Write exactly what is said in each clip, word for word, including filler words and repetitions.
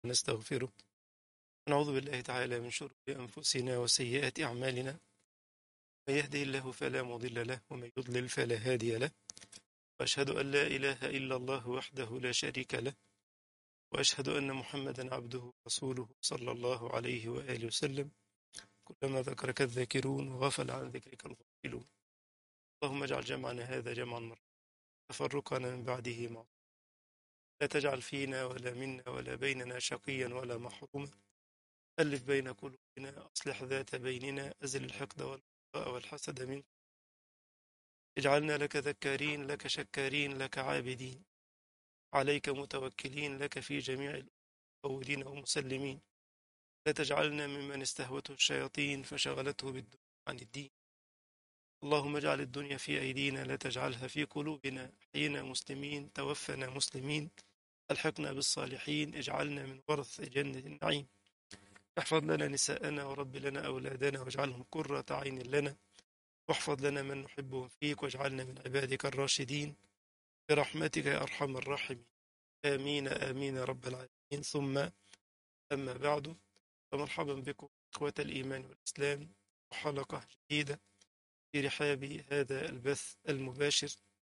ونستغفره ونعوذ بالله تعالى من شرور أنفسنا وسيئات أعمالنا. من يهده الله فلا مضل له ومن يضلل فلا هادي له. وأشهد أن لا إله إلا الله وحده لا شريك له، وأشهد أن محمدا عبده ورسوله صلى الله عليه وآله وسلم. كلما ذكرك الذاكرون وغفل عن ذكرك الغافلون. اللهم اجعل جمعنا هذا جمعا مرحوما، تفرقنا من بعده معصوما. لا تجعل فينا ولا منا ولا بيننا شقيا ولا محروما. ألف بين قلوبنا، أصلح ذات بيننا، أزل الحقد والبغضاء والحسد منك. اجعلنا لك ذكارين، لك شكارين، لك عابدين، عليك متوكلين، لك في جميع الأولين ومسلمين. لا تجعلنا ممن استهوته الشياطين فشغلته بالدنيا عن الدين. اللهم اجعل الدنيا في أيدينا، لا تجعلها في قلوبنا. أحينا مسلمين، توفنا مسلمين، ألحقنا بالصالحين، اجعلنا من ورث جنة النعيم. احفظ لنا نساءنا ورب لنا أولادنا واجعلهم قرة عين لنا، واحفظ لنا من نحبهم فيك واجعلنا من عبادك الراشدين برحمتك يا أرحم الراحمين. آمين آمين يا رب العالمين. ثم أما بعد، فمرحبا بكم إخوة الإيمان والإسلام، وحلقة جديدة في رحاب هذا البث المباشر،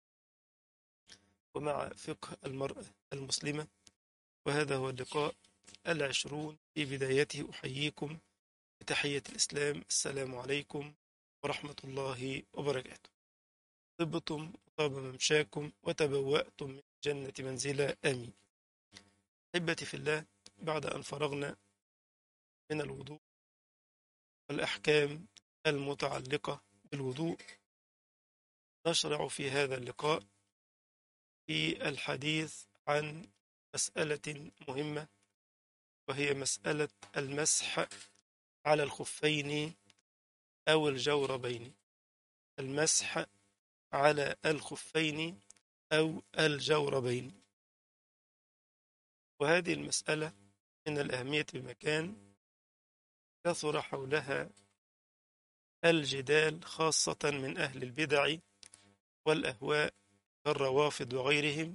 ومع فقه المرأة المسلمة. وهذا هو اللقاء العشرون. في بدايته أحييكم بتحية الإسلام، السلام عليكم ورحمة الله وبركاته. طبتم وطاب ممشاكم وتبوأتم من الجنة منزلا، آمين. أحبتي في الله، بعد أن فرغنا من الوضوء والأحكام المتعلقة بالوضوء، نشرع في هذا اللقاء في الحديث عن مسألة مهمة، وهي مسألة المسح على الخفين أو الجوربين. المسح على الخفين أو الجوربين. وهذه المسألة من الأهمية بمكان، كثر حولها الجدال خاصة من أهل البدع والأهواء كالروافض وغيرهم.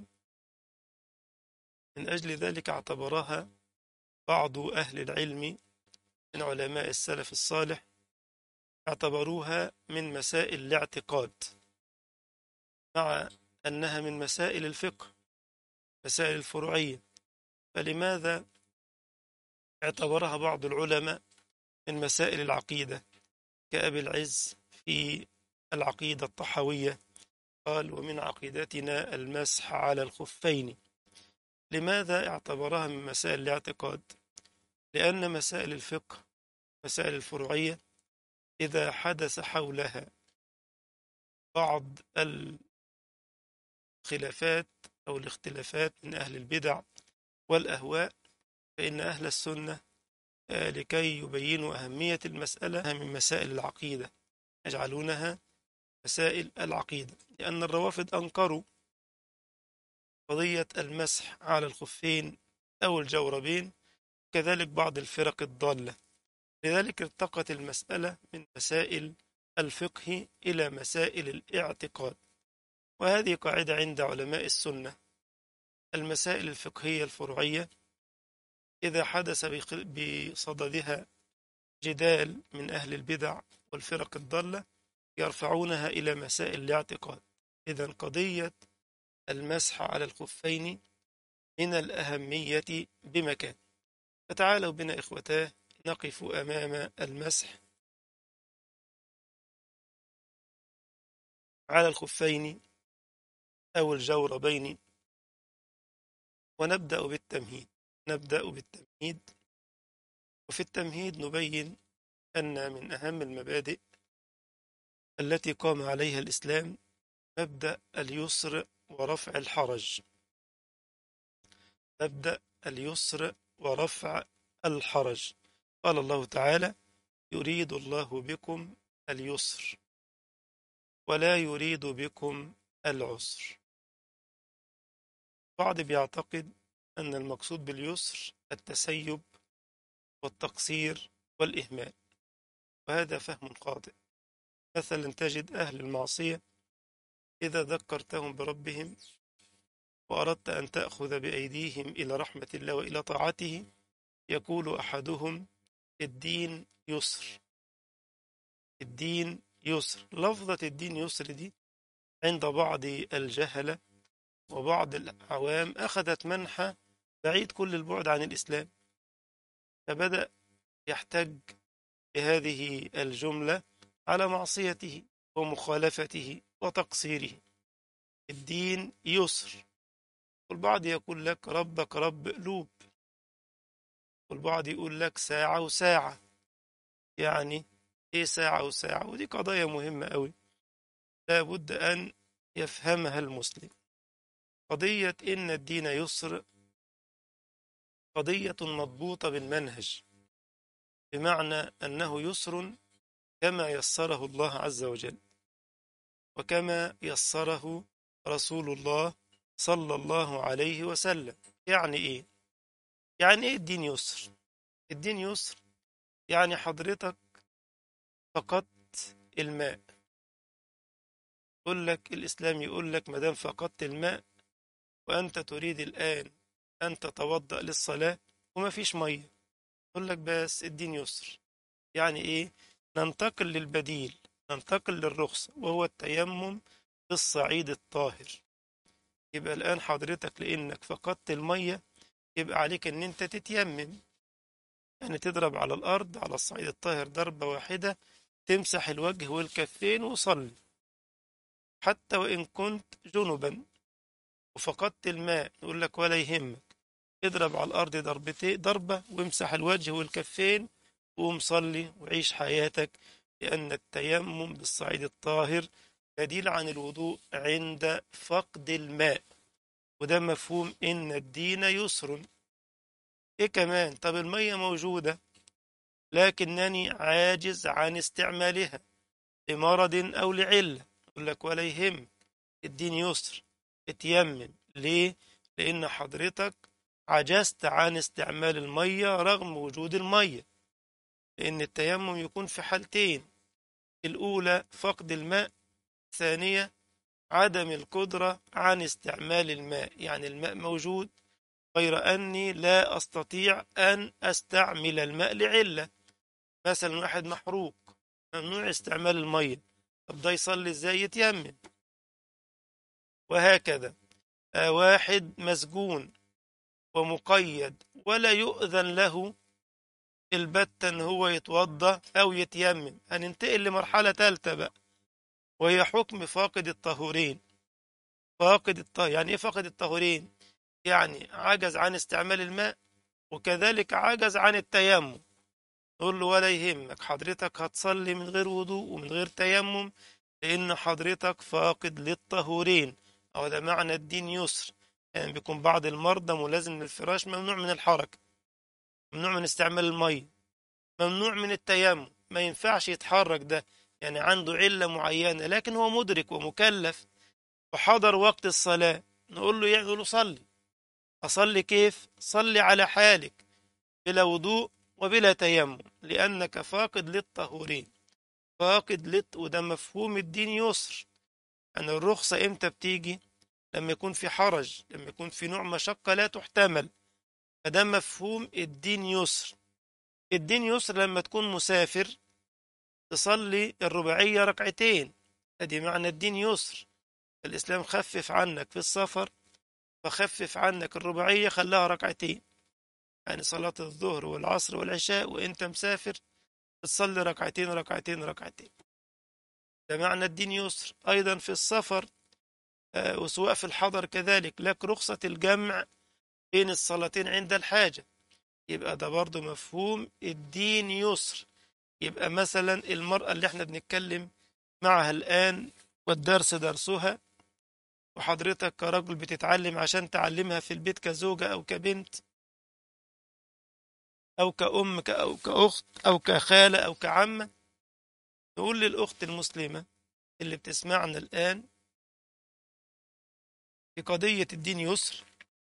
من أجل ذلك اعتبرها بعض أهل العلم من علماء السلف الصالح، اعتبروها من مسائل الاعتقاد، مع أنها من مسائل الفقه، مسائل الفروعية. فلماذا اعتبرها بعض العلماء من مسائل العقيدة، كأبي العز في العقيدة الطحاوية قال: ومن عقيدتنا المسح على الخفين. لماذا اعتبرها من مسائل الاعتقاد؟ لأن مسائل الفقه، مسائل الفروعية، إذا حدث حولها بعض الخلافات أو الاختلافات من أهل البدع والأهواء، فإن أهل السنة آه، لكي يبينوا أهمية المسألة من مسائل العقيدة، يجعلونها مسائل العقيدة. لأن الروافض أنكروا قضية المسح على الخفين أو الجوربين، كذلك بعض الفرق الضالة. لذلك ارتقت المسألة من مسائل الفقه إلى مسائل الاعتقاد. وهذه قاعدة عند علماء السنة: المسائل الفقهية الفرعية إذا حدث بصددها جدال من أهل البدع والفرق الضالة، يرفعونها إلى مسائل الاعتقاد. إذن قضية المسح على الخفين من الأهمية بمكان. فتعالوا بنا إخوتاه نقف أمام المسح على الخفين أو الجوربين، ونبدأ بالتمهيد. نبدأ بالتمهيد. وفي التمهيد نبين أن من أهم المبادئ التي قام عليها الإسلام مبدأ اليسر ورفع الحرج. مبدأ اليسر ورفع الحرج. قال الله تعالى: يريد الله بكم اليسر ولا يريد بكم العسر. بعض بيعتقد أن المقصود باليسر التسيب والتقصير والإهمال، وهذا فهم خاطئ. مثلا تجد أهل المعصية إذا ذكرتهم بربهم وأردت أن تأخذ بأيديهم إلى رحمة الله وإلى طاعته، يقول أحدهم: الدين يسر. الدين يسر. لفظة الدين يسر دي عند بعض الجهلة وبعض العوام أخذت منحى بعيد كل البعد عن الإسلام، فبدأ يحتج بهذه الجملة على معصيته ومخالفته وتقصيره. الدين يسر. والبعض يقول لك ربك رب قلوب، والبعض يقول لك ساعة وساعة. يعني ايه ساعة وساعة؟ ودي قضايا مهمة قوي لابد أن يفهمها المسلم. قضية إن الدين يسر قضية مضبوطة بالمنهج، بمعنى أنه يسر كما يسره الله عز وجل، وكما يسره رسول الله صلى الله عليه وسلم. يعني إيه؟ يعني إيه الدين يسر؟ الدين يسر يعني حضرتك فقدت الماء، يقول لك الإسلام، يقول لك مدام فقدت الماء وأنت تريد الآن أن تتوضأ للصلاة وما فيش مية، يقول لك بس الدين يسر. يعني إيه؟ ننتقل للبديل، ننتقل للرخصة، وهو التيمم بالصعيد الطاهر. يبقى الآن حضرتك لأنك فقدت المية يبقى عليك أن أنت تتيمم، يعني تضرب على الأرض على الصعيد الطاهر ضربة واحدة، تمسح الوجه والكفين وصلي، حتى وإن كنت جنبا وفقدت الماء. يقول لك ولا يهمك، اضرب على الأرض ضربتين ضربة وامسح الوجه والكفين وقوم صلي وعيش حياتك، لأن التيمم بالصعيد الطاهر بديل عن الوضوء عند فقد الماء. وده مفهوم إن الدين يسر. إيه كمان؟ طب المية موجودة لكنني عاجز عن استعمالها لمرض أو لعلة، يقول لك ولا يهم، الدين يسر، اتيمم. ليه؟ لأن حضرتك عجزت عن استعمال المية رغم وجود المية، لأن التيمم يكون في حالتين: الأولى فقد الماء، ثانية عدم القدرة عن استعمال الماء، يعني الماء موجود غير أني لا أستطيع أن أستعمل الماء لعلة. مثلا واحد محروق ممنوع استعمال المية، طب ده يصلي ازاي؟ يتيمم. وهكذا آه واحد مسجون ومقيد ولا يؤذن له البتة ان هو يتوضا او يتيمم، هننتقل لمرحلة ثالثة بقى، وهي حكم فاقد الطهورين. فاقد الطهور يعني ايه؟ فاقد الطهورين يعني عجز عن استعمال الماء وكذلك عجز عن التيمم. نقول له ولا يهمك، حضرتك هتصلي من غير وضوء ومن غير تيمم، لأن حضرتك فاقد للطهورين. أو ده معنى الدين يسر. يعني بيكون بعض المرضى ملازم للفراش، ممنوع من الحركة، ممنوع من استعمال المية، ممنوع من التيمم، ما ينفعش يتحرك. ده يعني عنده علة معينة، لكن هو مدرك ومكلف وحضر وقت الصلاة. نقول له يعني نقول له صلي. أصلي كيف؟ صلي على حالك بلا وضوء وبلا تيمم، لأنك فاقد للطهورين. فاقد للط وده مفهوم الدين يسر. أن الرخصة إمتى بتيجي؟ لما يكون في حرج، لما يكون في نوع مشقة لا تحتمل، فده مفهوم الدين يسر. الدين يسر لما تكون مسافر تصلي الرباعية ركعتين، ادي معنى الدين يسر. الإسلام خفف عنك في السفر، فخفف عنك الرباعية خلاها ركعتين، يعني صلاة الظهر والعصر والعشاء وإنت مسافر تصلي ركعتين ركعتين ركعتين. ده معنى الدين يسر. أيضا في السفر آه، وسواء في الحضر كذلك لك رخصة الجمع بين الصلاتين عند الحاجة، يبقى ده برضو مفهوم الدين يسر. يبقى مثلا المرأة اللي احنا بنتكلم معها الآن والدرس درسها، وحضرتك كرجل بتتعلم عشان تعلمها في البيت كزوجة أو كبنت أو كأم أو كأخت أو كخالة أو كعمة، نقول للأخت المسلمة اللي بتسمعنا الآن في قضية الدين يسر: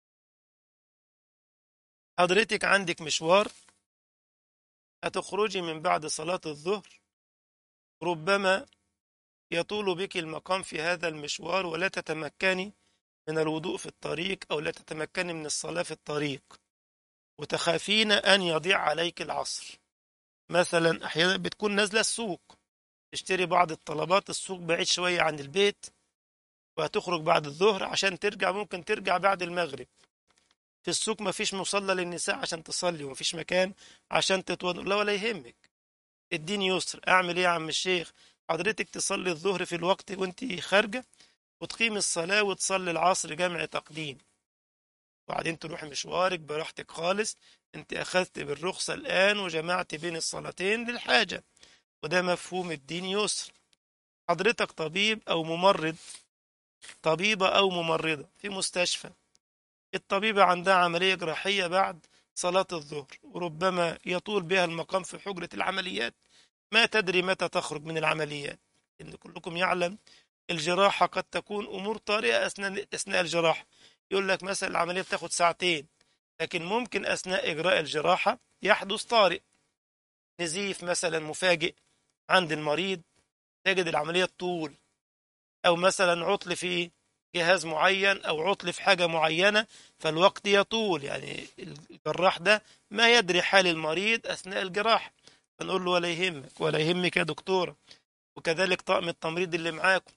حضرتك عندك مشوار، هتخرجي من بعد صلاة الظهر، ربما يطول بك المقام في هذا المشوار ولا تتمكني من الوضوء في الطريق أو لا تتمكني من الصلاة في الطريق. وتخافين أن يضيع عليك العصر. مثلا أحيانا بتكون نازلة السوق تشتري بعض الطلبات، السوق بعيد شوية عن البيت، وهتخرج بعد الظهر عشان ترجع، ممكن ترجع بعد المغرب. في السوق مفيش مصلى للنساء عشان تصلي، ومفيش مكان عشان تتوضا. لا، ولا يهمك، الدين يسر. اعمل ايه يا عم الشيخ؟ حضرتك تصلي الظهر في الوقت وانت خارجة، وتقيم الصلاة وتصلي العصر جمع تقديم، وبعدين تروح مشوارك براحتك خالص. انت اخذت بالرخصة الآن وجمعت بين الصلاتين للحاجة، وده مفهوم الدين يسر. حضرتك طبيب أو ممرض، طبيبة أو ممرضة في مستشفى، الطبيبة عندها عملية جراحية بعد صلاة الظهر، وربما يطول بها المقام في حجرة العمليات، ما تدري متى تخرج من العمليات. إن كلكم يعلم الجراحة قد تكون أمور طارئة أثناء أثناء الجراحة. يقول لك مثلا العملية بتاخد ساعتين، لكن ممكن أثناء إجراء الجراحة يحدث طارئ، نزيف مثلا مفاجئ عند المريض، تجد العملية طول، أو مثلا عطل في جهاز معين، أو عطل في حاجة معينة، فالوقت يطول. يعني الجراح ده ما يدري حال المريض أثناء الجراحة، فنقول له ولا يهمك، ولا يهمك يا دكتورة. وكذلك طاقم التمريض اللي معاكم،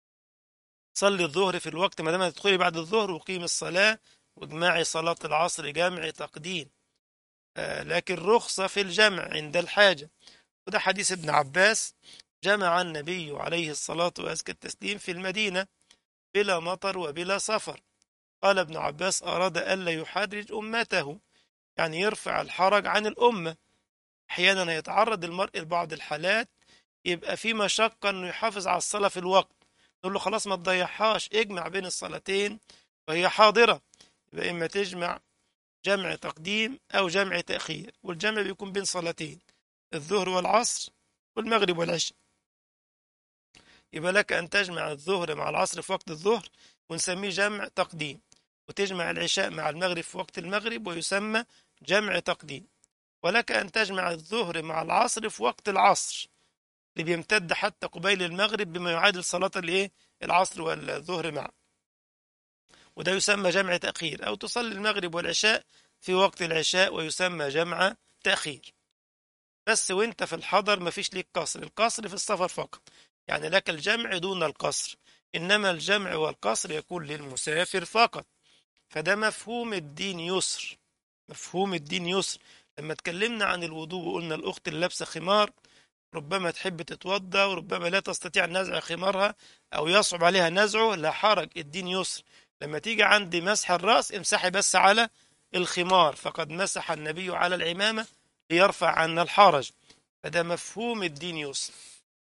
صلي الظهر في الوقت ما دام هتدخلي بعد الظهر، وقيم الصلاة واجمعي صلاة العصر جمع تقديم. آه لكن رخصة في الجمع عند الحاجة. وده حديث ابن عباس: جمع النبي عليه الصلاة وأزكى التسليم في المدينة بلا مطر وبلا سفر. قال ابن عباس: أراد ألا يحرج أمته، يعني يرفع الحرج عن الأمة. أحيانا يتعرض المرء لبعض الحالات يبقى في مشقة إنه يحافظ على الصلاة في الوقت، نقول له خلاص ما تضيعهاش، اجمع بين الصلاتين وهي حاضرة. يبقى إما تجمع جمع تقديم أو جمع تأخير، والجمع بيكون بين صلاتين، الظهر والعصر والمغرب والعشاء. يبقى لك أن تجمع الظهر مع العصر في وقت الظهر ونسميه جمع تقديم، وتجمع العشاء مع المغرب في وقت المغرب ويسمى جمع تقديم. ولك أن تجمع الظهر مع العصر في وقت العصر اللي بيمتد حتى قبيل المغرب بما يعادل صلاة الايه العصر والظهر معا، وده يسمى جمع تأخير. أو تصلي المغرب والعشاء في وقت العشاء ويسمى جمع تأخير. بس وانت في الحضر مفيش ليك قصر، القصر في السفر فقط، يعني لك الجمع دون القصر، إنما الجمع والقصر يكون للمسافر فقط. فده مفهوم الدين يسر، مفهوم الدين يسر. لما اتكلمنا عن الوضوء وقلنا الأخت اللي لابسة خمار ربما تحب تتوضا وربما لا تستطيع نزع خمارها أو يصعب عليها نزعه، لا حرج، الدين يسر. لما تيجي عند مسح الرأس امسحي بس على الخمار، فقد مسح النبي على العمامة ليرفع عنا الحرج. فده مفهوم الدين يسر.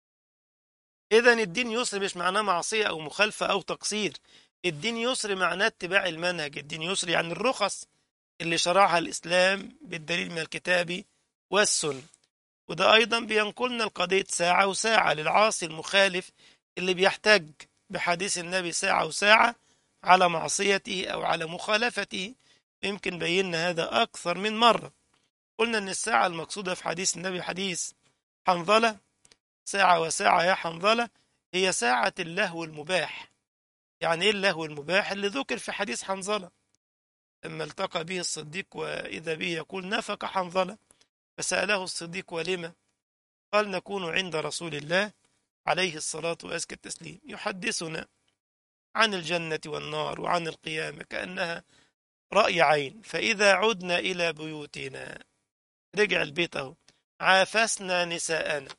إذا الدين يسر مش معناه معصية أو مخالفة أو تقصير، الدين يسر معناه اتباع المنهج. الدين يسر يعني الرخص اللي شرعها الإسلام بالدليل من الكتاب والسنة. وده أيضا بينقلنا القضية ساعة وساعة للعاصي المخالف اللي بيحتج بحديث النبي ساعة وساعة على معصيته أو على مخالفته. يمكن بينا هذا أكثر من مرة. قلنا أن الساعة المقصودة في حديث النبي حديث حنظلة: ساعة وساعة يا حنظلة، هي ساعة اللهو المباح. يعني إيه اللهو المباح اللي ذكر في حديث حنظلة؟ لما التقى به الصديق وإذا به يقول: نفق حنظلة. فسأله الصديق: ولم؟ قال: نكون عند رسول الله عليه الصلاة وأزكى التسليم يحدثنا عن الجنة والنار وعن القيامة كأنها رأي عين، فإذا عدنا إلى بيوتنا، رجع البيت أهو، عافسنا نساءنا،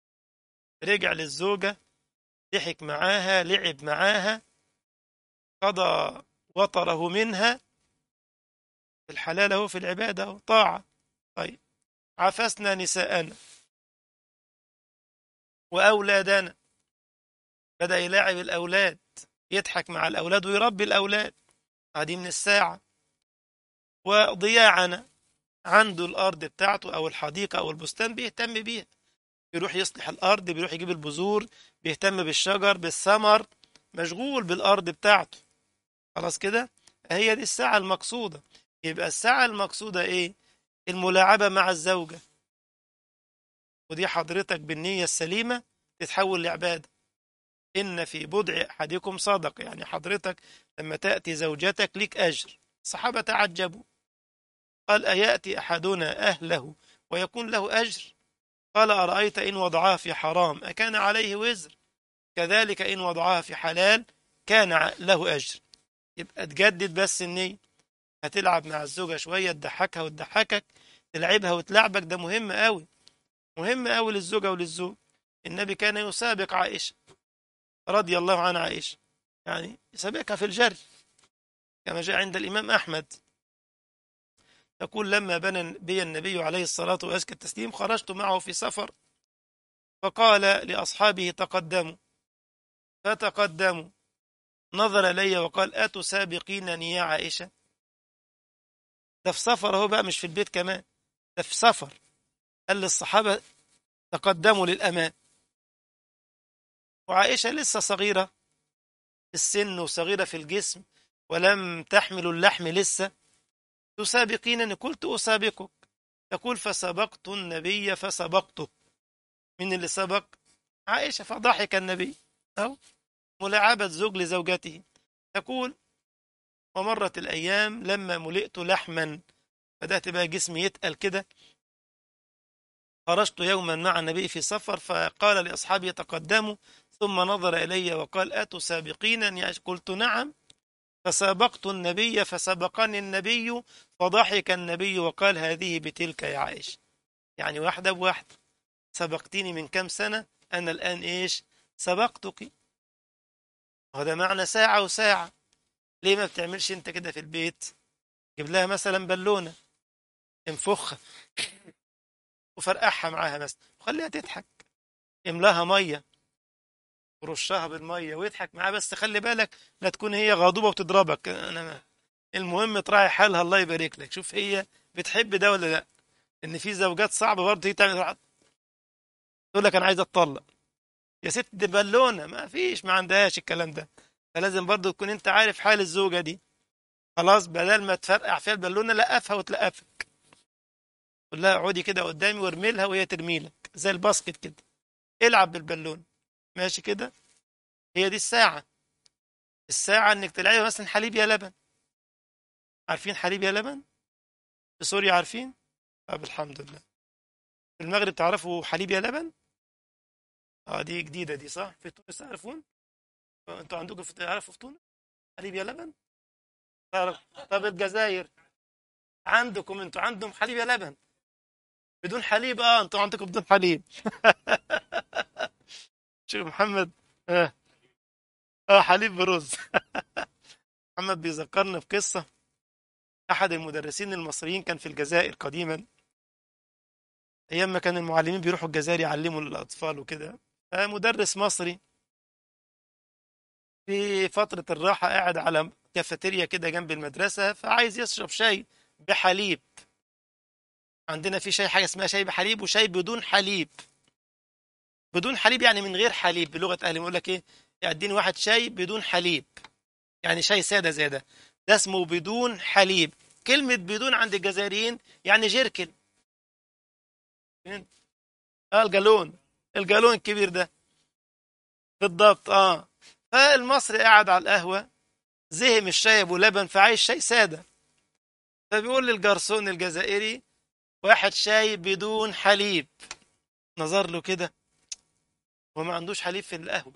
رجع للزوجة، ضحك معاها، لعب معاها، قضى وطره منها، في الحلال أهو، في العبادة أهو، طاعة. طيب، عافسنا نساءنا وأولادنا، بدأ يلاعب الأولاد، يضحك مع الأولاد ويربي الأولاد، هذه من الساعة. وضياعنا، عنده الأرض بتاعته أو الحديقة أو البستان بيهتم بيها، بيروح يصلح الأرض، بيروح يجيب البذور، بيهتم بالشجر بالثمر، مشغول بالأرض بتاعته. خلاص كده، هي دي الساعة المقصودة. يبقى الساعة المقصودة إيه؟ الملاعبة مع الزوجة، ودي حضرتك بالنية السليمة تتحول لعبادة. إن في بضع أحدكم صدق، يعني حضرتك لما تأتي زوجتك ليك أجر. الصحابة تعجبوا، قال أيأتي أحدنا أهله ويكون له أجر؟ قال أرأيت إن وضعها في حرام أكان عليه وزر؟ كذلك إن وضعها في حلال كان ع- له أجر. يبقى تجدد بس النية. هتلعب مع الزوجة شوية، تضحكها وتضحكك، تلعبها وتلعبك، ده مهم قوي، مهم قوي للزوجة وللزوج. النبي كان يسابق عائشة رضي الله عن عائشة، يعني يسابقها في الجري، كما جاء عند الإمام أحمد. يقول لما بنى بي النبي عليه الصلاة وأزكى التسليم خرجت معه في سفر، فقال لأصحابه تقدموا، فتقدموا، نظر إلي وقال أتسابقينني يا عائشة؟ ده في سفر اهو بقى، مش في البيت كمان، ده في سفر. قال للصحابة تقدموا للأمام، وعائشة لسه صغيرة في السن وصغيرة في الجسم ولم تحمل اللحم لسه، تسابقينني؟ قلت أسابقك. يقول فسبقت النبي فسبقته. من اللي سبق؟ عائشة. فضحك النبي، أو ملاعبة زوج لزوجته. تقول ومرت الأيام لما ملئت لحما، بدأت بقى جسمي يتقل كده، خرجت يوما مع النبي في سفر فقال لأصحابه تقدموا، ثم نظر إلي وقال أتسابقينني؟ قلت نعم. فسابقت النبي فسبقني النبي، فضحك النبي وقال هذه بتلك يا عائشة. يعني واحدة بواحدة، سبقتيني من كم سنة، أنا الآن إيش؟ سبقتك. وهذا معنى ساعة وساعة. ليه ما بتعملش أنت كده في البيت؟ جيب لها مثلا بالونة، انفخها وفرقعها معاها مثلا وخليها تضحك، املاها مية ورشها بالمية ويضحك معاها، بس خلي بالك لا تكون هي غاضبة وتضربك. أنا ما. المهم تراعي حالها، الله يبارك لك، شوف هي بتحب ده ولا لا. ان في زوجات صعبة برضه تيجي تعمل، تقول لك انا عايز اتطلق. يا ست دي بالونة، ما فيش، ما عندهاش الكلام ده. فلازم برضه تكون انت عارف حال الزوجة دي. خلاص، بدل ما تفرقع فيها البالونة لقفها وتلقفك، قول لها اقعدي كده قدامي وارمي لها وهي ترمي لك زي الباسكت كده، العب بالبالونة. ماشي كده. هي دي الساعة. الساعة انك تلعبي مثلا حليب يا لبن. عارفين حليب يا لبن؟ في سوريا عارفين؟ طب الحمد لله. في المغرب تعرفوا حليب يا لبن؟ اه دي جديدة دي، صح؟ في تونس تعرفون؟ آه، انتوا عندكم في تعرفوا في تونس حليب يا لبن؟ تعرف؟ طب الجزائر عندكم، انتوا عندهم حليب يا لبن بدون حليب؟ اه انتوا عندكم بدون حليب. شوف محمد. اه, آه حليب برز. محمد بيذكرنا بقصة. أحد المدرسين المصريين كان في الجزائر قديما، أيام ما كان المعلمين بيروحوا الجزائر يعلموا الأطفال وكده. فمدرس مصري في فترة الراحة قاعد على كافيتيريا كده جنب المدرسة، فعايز يشرب شاي بحليب. عندنا في شاي حاجة اسمها شاي بحليب وشاي بدون حليب. بدون حليب يعني من غير حليب، بلغة أهلي يقول لك إيه، اديني واحد شاي بدون حليب، يعني شاي سادة زي ده، ده اسمه بدون حليب. كلمة بدون عند الجزائريين يعني جيركن. اه الجالون، الجالون الكبير ده، بالضبط اه. فالمصري قاعد على القهوة، زهق من الشاي ابو لبن فعايز شاي سادة، فبيقول للجرسون الجزائري واحد شاي بدون حليب. نظر له كده، هو ما عندوش حليب في القهوة،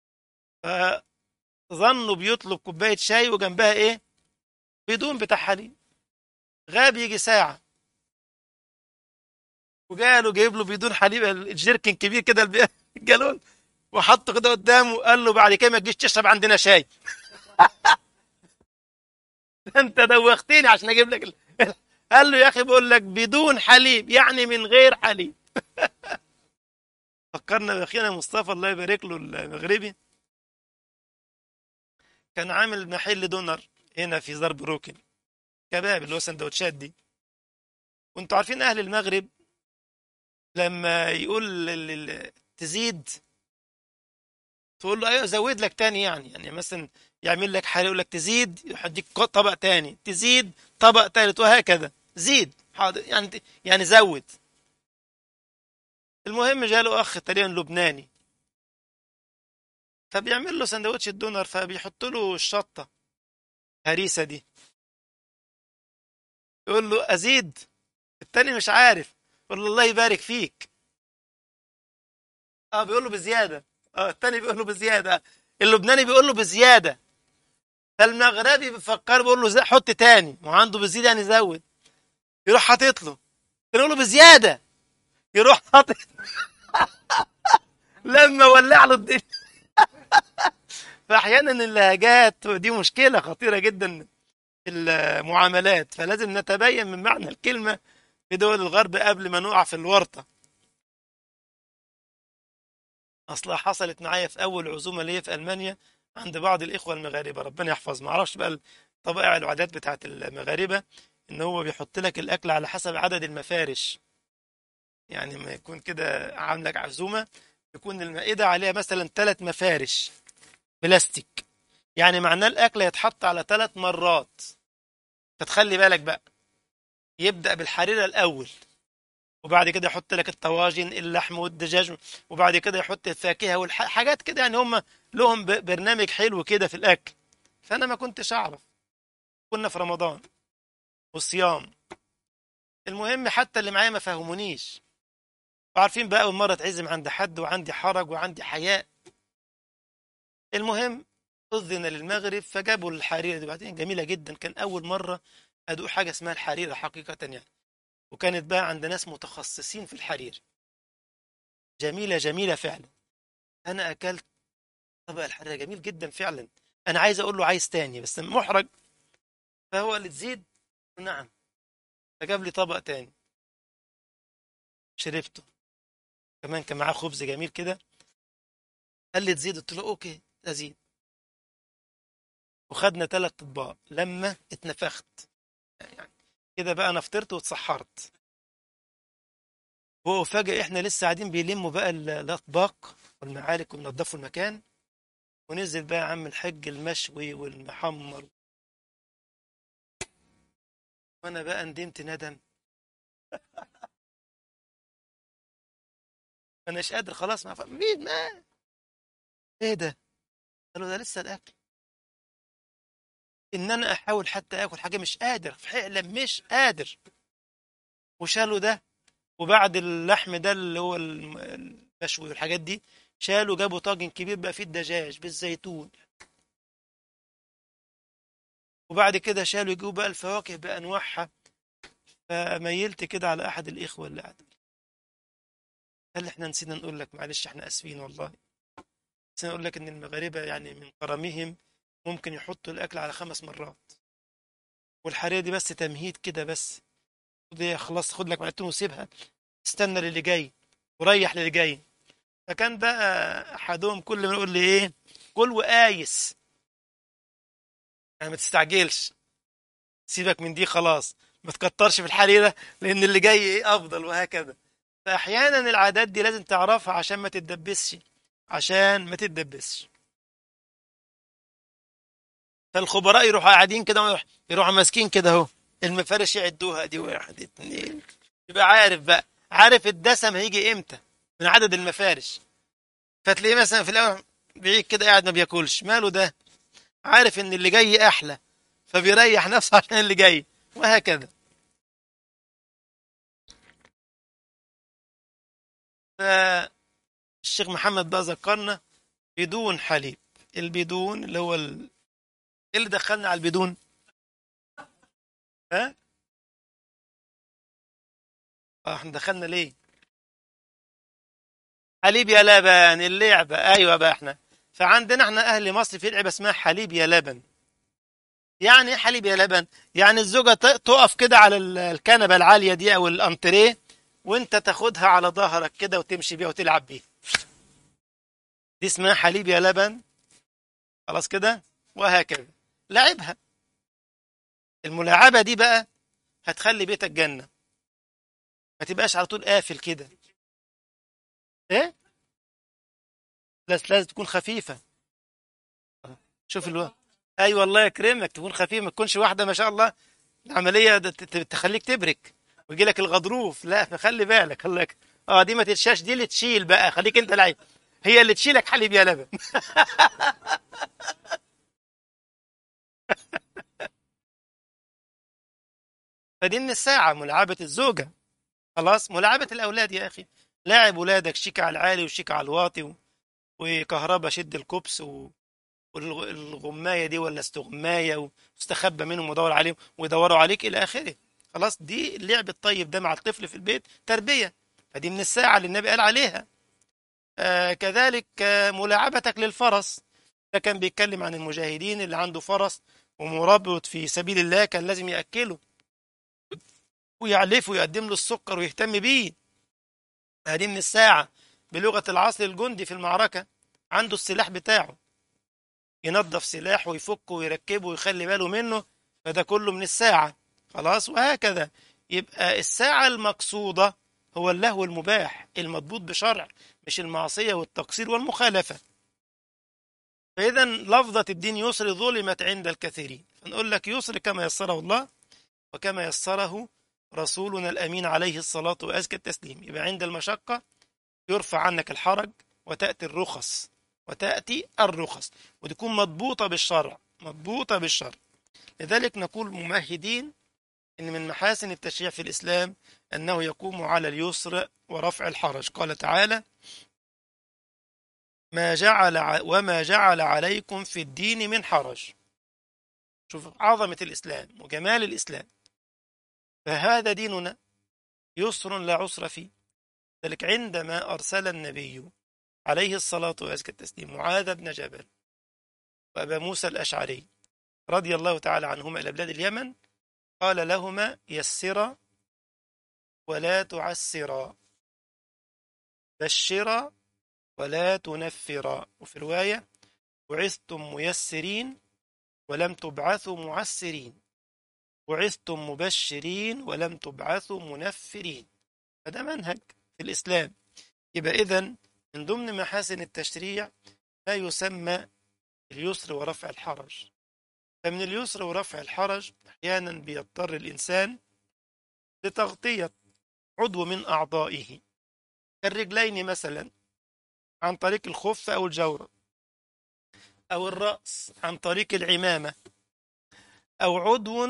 فظنوا بيطلب كوباية شاي وجنبها ايه، بدون بتاع حليب. غاب يجي ساعة، وجاله جايب له بدون حليب الجيركن كبير كده الب- الجالون، وحطه كده قدامه، قال له بعد كده ما تجيش تشرب عندنا شاي. انت دوختني عشان اجيب لك ال... قال له يا اخي بقول لك بدون حليب يعني من غير حليب. فكرنا باخينا مصطفى الله يبارك له المغربي، كان عامل محل دونر هنا في زار بروكن، كباب اللي هو سندوتشات دي. وانتوا عارفين اهل المغرب لما يقول ال- ال- تزيد، تقول له ايوه زود لك تاني، يعني يعني مثلا يعمل لك حاجه يقول لك تزيد، يديك طبق تاني، تزيد طبق تالت، وهكذا، زيد حاضر يعني، يعني زود. المهم جاله اخ تقريبا لبناني، فبيعمل له سندوتش الدونر، فبيحط له الشطه هريسه دي. يقول له ازيد، التاني مش عارف، يقول له الله يبارك فيك. اه بيقول له بزياده. اه التاني بيقول له بزياده، اللبناني بيقول له بزياده، فالمغربي بيفكر بيقول له زي حط تاني، ما هو عنده بزيد يعني زود، يروح حاطط له، يقول له بزياده، يروح حاطط. لما ولع له الدنيا. فاحيانا اللهجات دي مشكله خطيره جدا في المعاملات، فلازم نتبين من معنى الكلمه في دول الغرب قبل ما نقع في الورطه. اصلها حصلت معايا في اول عزومه ليا في المانيا عند بعض الاخوه المغاربه، ربنا يحفظ، ما اعرفش بقى الطبائع العادات بتاعت المغاربه، ان هو بيحط لك الاكل على حسب عدد المفارش. يعني ما يكون كده عاملك عزومه، يكون المائده عليها مثلا ثلاث مفارش بلاستيك، يعني معناه الاكل يتحط على ثلاث مرات. فتخلي بالك بقى، يبدا بالحريره الاول، وبعد كده يحط لك الطواجن اللحم والدجاج، وبعد كده يحط الفاكهة والحاجات كده، يعني هم لهم ب- برنامج حلو كده في الأكل. فأنا ما كنتش أعرف، كنا في رمضان والصيام، المهم حتى اللي معايا ما فهمونيش، وعارفين بقى أول مرة تعزم عند حد وعندي حرج وعندي حياء. المهم أذن للمغرب فجابوا الحريرة دي، بعدين جميلة جدا، كان أول مرة أدوق حاجة اسمها الحريرة حقيقة يعني، وكانت بقى عند ناس متخصصين في الحرير، جميلة جميلة فعلا. أنا أكلت طبق الحريرة جميل جدا فعلا، انا عايز اقول له عايز تاني بس محرج، فهو اللي تزيد. نعم. فجاب لي طبق تاني، شربته، كمان كان معاه خبز جميل كده، قال لي تزيد، قلت له اوكي ازيد. وخدنا ثلاث اطباق لما اتنفخت، يعني كده بقى انا فطرت واتسحرت. هو فجأة احنا لسه قاعدين بيلموا بقى ال- الاطباق والمعالق وننضفوا المكان، ونزل بقى عم الحاج المشوي والمحمر، وانا بقى ندمت ندم، انا مش قادر خلاص، ما مين ما ايه ده، قالوا ده لسه الاكل، ان انا احاول حتى اكل حاجه مش قادر فعلا، مش قادر. وشالوا ده، وبعد اللحم ده اللي هو الم- المشوي والحاجات دي، شالوا جابوا طاجن كبير بقى فيه الدجاج بالزيتون، وبعد كده شالوا يجيبوا بقى الفواكه بانواعها. فميلت كده على احد الاخوه اللي قاعد، قال لي احنا نسينا نقول لك، معلش احنا اسفين والله، نسينا نقول لك ان المغاربه يعني من كرمهم ممكن يحطوا الاكل على خمس مرات، والحريه دي بس تمهيد كده بس، دي خلاص خد لك معلقتين وسيبها، استنى للي جاي وريح للي جاي. فكان بقى احدهم كل ما يقول لي ايه، كل وقايس، يعني ما تستعجلش، سيبك من دي خلاص، ما تكترش في الحريره لان اللي جاي ايه افضل، وهكذا. فاحيانا العادات دي لازم تعرفها عشان ما تتدبسش، عشان ما تتدبسش. فالخبراء يروحوا قاعدين كده ويروح- يروحوا ماسكين كده اهو المفارش، يعدوها دي واحد اتنين، يبقى عارف بقى، عارف الدسم هيجي امتى من عدد المفارش. فتلاقيه مثلا في الاول بعيد كده قاعد ما بياكلش، ماله ده، عارف ان اللي جاي احلى، فبيريح نفسه عشان اللي جاي، وهكذا. فالشيخ محمد بقى ذكرنا بدون حليب، البدون اللي هو ال... إيه اللي دخلنا على البدون؟ ها؟ اه احنا دخلنا ليه؟ حليب يا لبن، اللعبة، ايوه بقى احنا، فعندنا احنا اهل مصر في لعبة اسمها حليب يا لبن. يعني ايه حليب يا لبن؟ يعني الزوجة ت- تقف كده على ال- الكنبة العالية دي او الانتريه، وانت تاخدها على ظهرك كده وتمشي بيها وتلعب بيها، دي اسمها حليب يا لبن. خلاص كده، وهكذا لعبها. الملاعبة دي بقى هتخلي بيتك جنة، ما تبقاش على طول قافل كده. ايه، لازم لازم تكون خفيفة. شوف الوقت، ايوه الله يكرمك تكون خفيفة، ما تكونش واحدة ما شاء الله العملية ده ت- ت- تخليك تبرك ويجي لك الغضروف، لا فخلي بالك الله يك... اه دي ما تتشاش، دي اللي تشيل بقى، خليك انت لعيب، هي اللي تشيلك حليب يا لبن. فدي من الساعة ملاعبة الزوجة. خلاص، ملاعبة الأولاد يا أخي، لاعب ولادك شيك على العالي وشيك على الواطي و- وكهربا شد الكوبس و- والغماية دي ولا استغماية، واستخبى منهم ودور عليهم ويدوروا عليك إلى آخره. خلاص، دي اللعب الطيب ده مع الطفل في البيت تربية. فدي من الساعة اللي النبي قال عليها. آه كذلك آه ملاعبتك للفرس. ده كان بيتكلم عن المجاهدين اللي عنده فرس ومرابط في سبيل الله، كان لازم يأكله ويعلفه ويقدم له السكر ويهتم بيه. هذه من الساعة. بلغة العصر الجندي في المعركة عنده السلاح بتاعه، ينظف سلاحه ويفكه ويركبه ويخلي باله منه. فده كله من الساعة. خلاص، وهكذا. يبقى الساعة المقصودة هو اللهو المباح المضبوط بشرع، مش المعصية والتقصير والمخالفة. فإذا لفظة الدين يسر ظلمت عند الكثيرين، فنقول لك يسر كما يسره الله وكما يسره رسولنا الأمين عليه الصلاة وأزكى التسليم. يبقى عند المشقة يرفع عنك الحرج، وتأتي الرخص، وتأتي الرخص، وتكون مضبوطة بالشرع، مضبوطة بالشرع. لذلك نقول ممهدين إن من محاسن التشريع في الإسلام أنه يقوم على اليسر ورفع الحرج. قال تعالى: ما جعل ع- وما جعل عليكم في الدين من حرج. شوف عظمة الإسلام وجمال الإسلام. فهذا ديننا يسر لا عسر فيه. ذلك عندما أرسل النبي عليه الصلاة وأزكى التسليم معاذ بن جبل وأبا موسى الأشعري رضي الله تعالى عنهما إلى بلاد اليمن، قال لهما: يسرا ولا تعسرا، بشرا ولا تنفرا. وفي رواية: بعثتم ميسرين ولم تبعثوا معسرين، بعثتم مبشرين ولم تبعثوا منفرين. فده منهج في الإسلام. يبقى إذن من ضمن محاسن التشريع ما يسمى اليسر ورفع الحرج. فمن اليسر ورفع الحرج أحيانا بيضطر الإنسان لتغطية عضو من أعضائه، الرجلين مثلا عن طريق الخف أو الجورب، أو الرأس عن طريق العمامة، أو عضو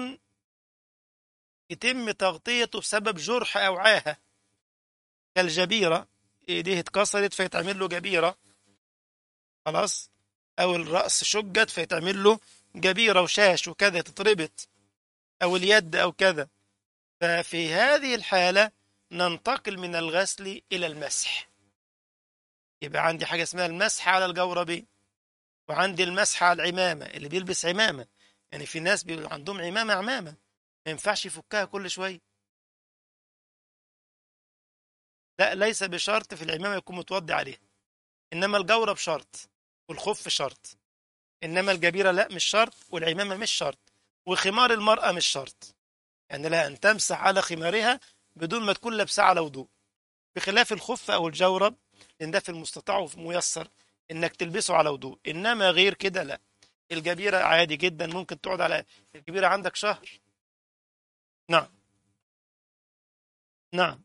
يتم تغطيته بسبب جرح أو عاهة كالجبيرة، إيديه اتكسرت فيتعمل له جبيرة. خلاص، أو الرأس شجت فيتعمل له جبيرة وشاش وكذا تتربط، أو اليد أو كذا. ففي هذه الحالة ننتقل من الغسل إلى المسح. يبقى عندي حاجة اسمها المسح على الجوربين، وعندي المسح على العمامة اللي بيلبس عمامة. يعني في ناس بيبقى عندهم عمامة عمامة ما ينفعش يفكها كل شوية. لا، ليس بشرط في العمامة يكون متوضي عليها، إنما الجورب شرط والخف شرط. إنما الجبيرة لا، مش شرط، والعمامة مش شرط، وخمار المرأة مش شرط. يعني لها أن تمسح على خمارها بدون ما تكون لابسة على وضوء، بخلاف الخف أو الجورب، لأن ده في المستطاع وفي ميسر إنك تلبسه على وضوء. إنما غير كده لا. الجبيرة عادي جدا ممكن تقعد على الجبيرة عندك شهر. نعم. نعم.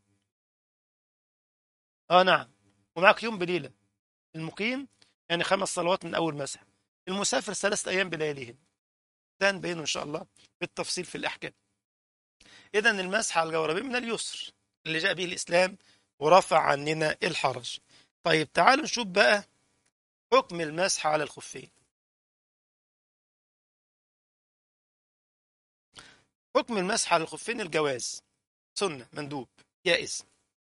اه نعم. ومعك يوم بليلة. المقيم يعني خمس صلوات من أول مسح. المسافر ثلاثة أيام بلياليهم. ده نبينه إن شاء الله بالتفصيل في الأحكام. إذا المسح على الجوربين من اليسر اللي جاء به الإسلام ورفع عننا الحرج. طيب تعالوا نشوف بقى حكم المسح على الخفين. حكم المسح على الخفين الجواز، سنة، مندوب، جائز،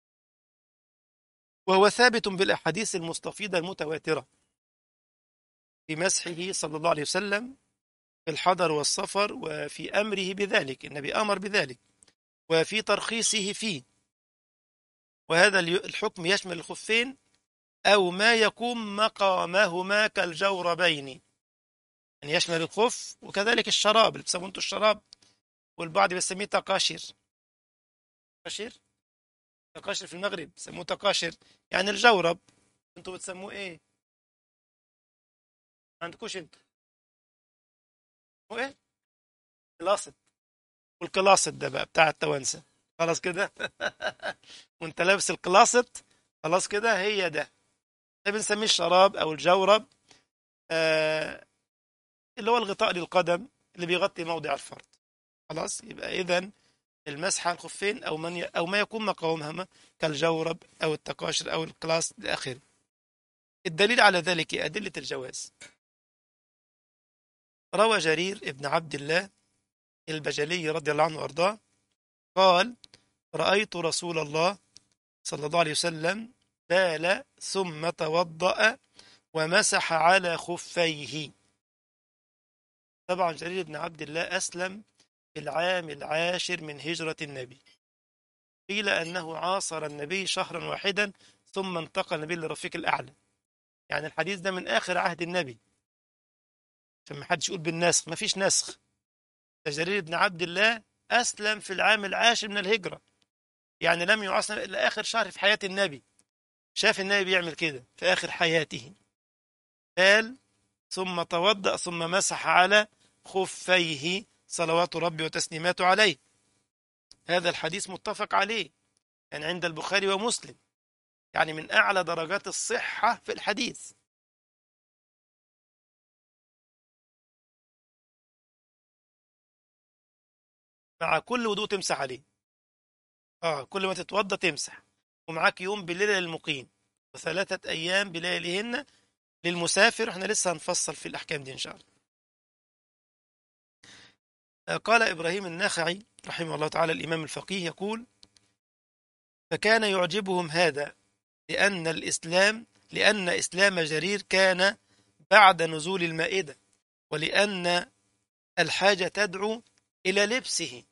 وهو ثابت بالأحاديث المستفيضة المتواترة في مسحه صلى الله عليه وسلم في الحضر والسفر، وفي أمره بذلك، النبي أمر بذلك، وفي ترخيصه فيه. وهذا الحكم يشمل الخفين أو ما يقوم مقامهما كالجوربين، يعني يشمل الخف وكذلك الشراب اللي بتسموه انتوا الشراب، والبعض بيسميه تقاشر. تقاشر، تقاشر في المغرب بيسموه تقاشر، يعني الجورب. انتوا بتسموه ايه؟ ما عندكوش انتوا؟ هو ايه؟ قلاصد. والقلاصد ده بقى بتاع التوانسه. خلاص كده. وانت لابس القلاصد، خلاص كده هي ده. ده بنسميه الشراب او الجورب. آه اللي هو الغطاء للقدم اللي بيغطي موضع الفرد. خلاص، يبقى اذا المسح على الخفين أو من ي... أو ما يكون مقاومهما كالجورب أو التقاشر أو الكلاس إلى آخره. الدليل على ذلك أدلة الجواز. روى جرير ابن عبد الله البجلي رضي الله عنه وأرضاه قال: رأيت رسول الله صلى الله عليه وسلم بال ثم توضأ ومسح على خفيه. طبعا جرير بن عبد الله أسلم في العام العاشر من هجرة النبي. قيل أنه عاصر النبي شهرا واحدا ثم انتقل النبي للرفيق الأعلى. يعني الحديث ده من آخر عهد النبي، عشان ما حدش يقول بالنسخ، ما فيش نسخ. ده جرير بن عبد الله أسلم في العام العاشر من الهجرة، يعني لم يعاصر إلا آخر شهر في حياة النبي. شاف النبي بيعمل كده في آخر حياته. قال: ثم توضأ ثم مسح على خفيه صلوات ربي وتسليماته عليه. هذا الحديث متفق عليه، يعني عند البخاري ومسلم، يعني من أعلى درجات الصحة في الحديث. مع كل وضوء تمسح عليه. اه، كل ما تتوضأ تمسح. ومعاك يوم بليلة للمقيم، وثلاثة أيام بلياليهن للمسافر. احنا لسه هنفصل في الأحكام دي إن شاء الله. آه، قال إبراهيم النخعي رحمه الله تعالى الإمام الفقيه يقول: فكان يعجبهم هذا لأن الإسلام لأن إسلام جرير كان بعد نزول المائدة، ولأن الحاجة تدعو إلى لبسه،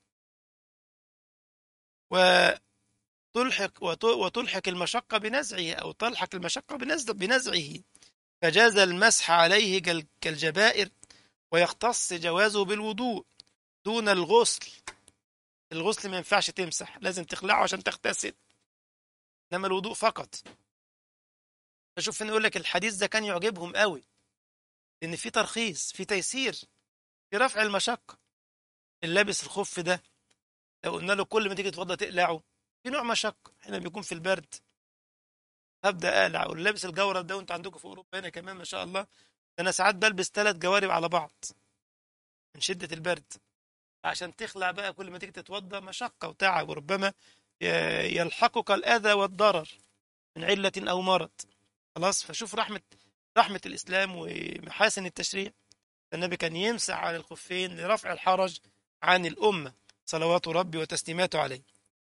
وتلحق وت- وتلحق المشقة بنزعه، أو تلحق المشقة بنزع- بنزعه، فجاز المسح عليه كال- كالجبائر، ويختص جوازه بالوضوء دون الغسل. الغسل ما ينفعش تمسح، لازم تخلعه عشان تغتسل، إنما الوضوء فقط. فشوف إن يقول لك الحديث ده كان يعجبهم قوي، لأن في ترخيص، في تيسير، في رفع المشقة. اللي لابس الخف ده لو قلنا له كل ما تيجي تتوضى تقلعه، في نوع مشقة. هنا بيكون في البرد هبدأ أقلع، واللي لابس الجورب ده، وانتوا عندكم في أوروبا هنا كمان ما شاء الله، أنا ساعات بلبس ثلاث جوارب على بعض من شدة البرد. عشان تخلع بقى كل ما تيجي تتوضى مشقة وتعب، وربما ي- يلحقك الأذى والضرر من علة أو مرض. خلاص، فشوف رحمة رحمة الإسلام ومحاسن التشريع. النبي كان يمسح على الخفين لرفع الحرج عن الأمة صلوات ربي وتسليماته عليه.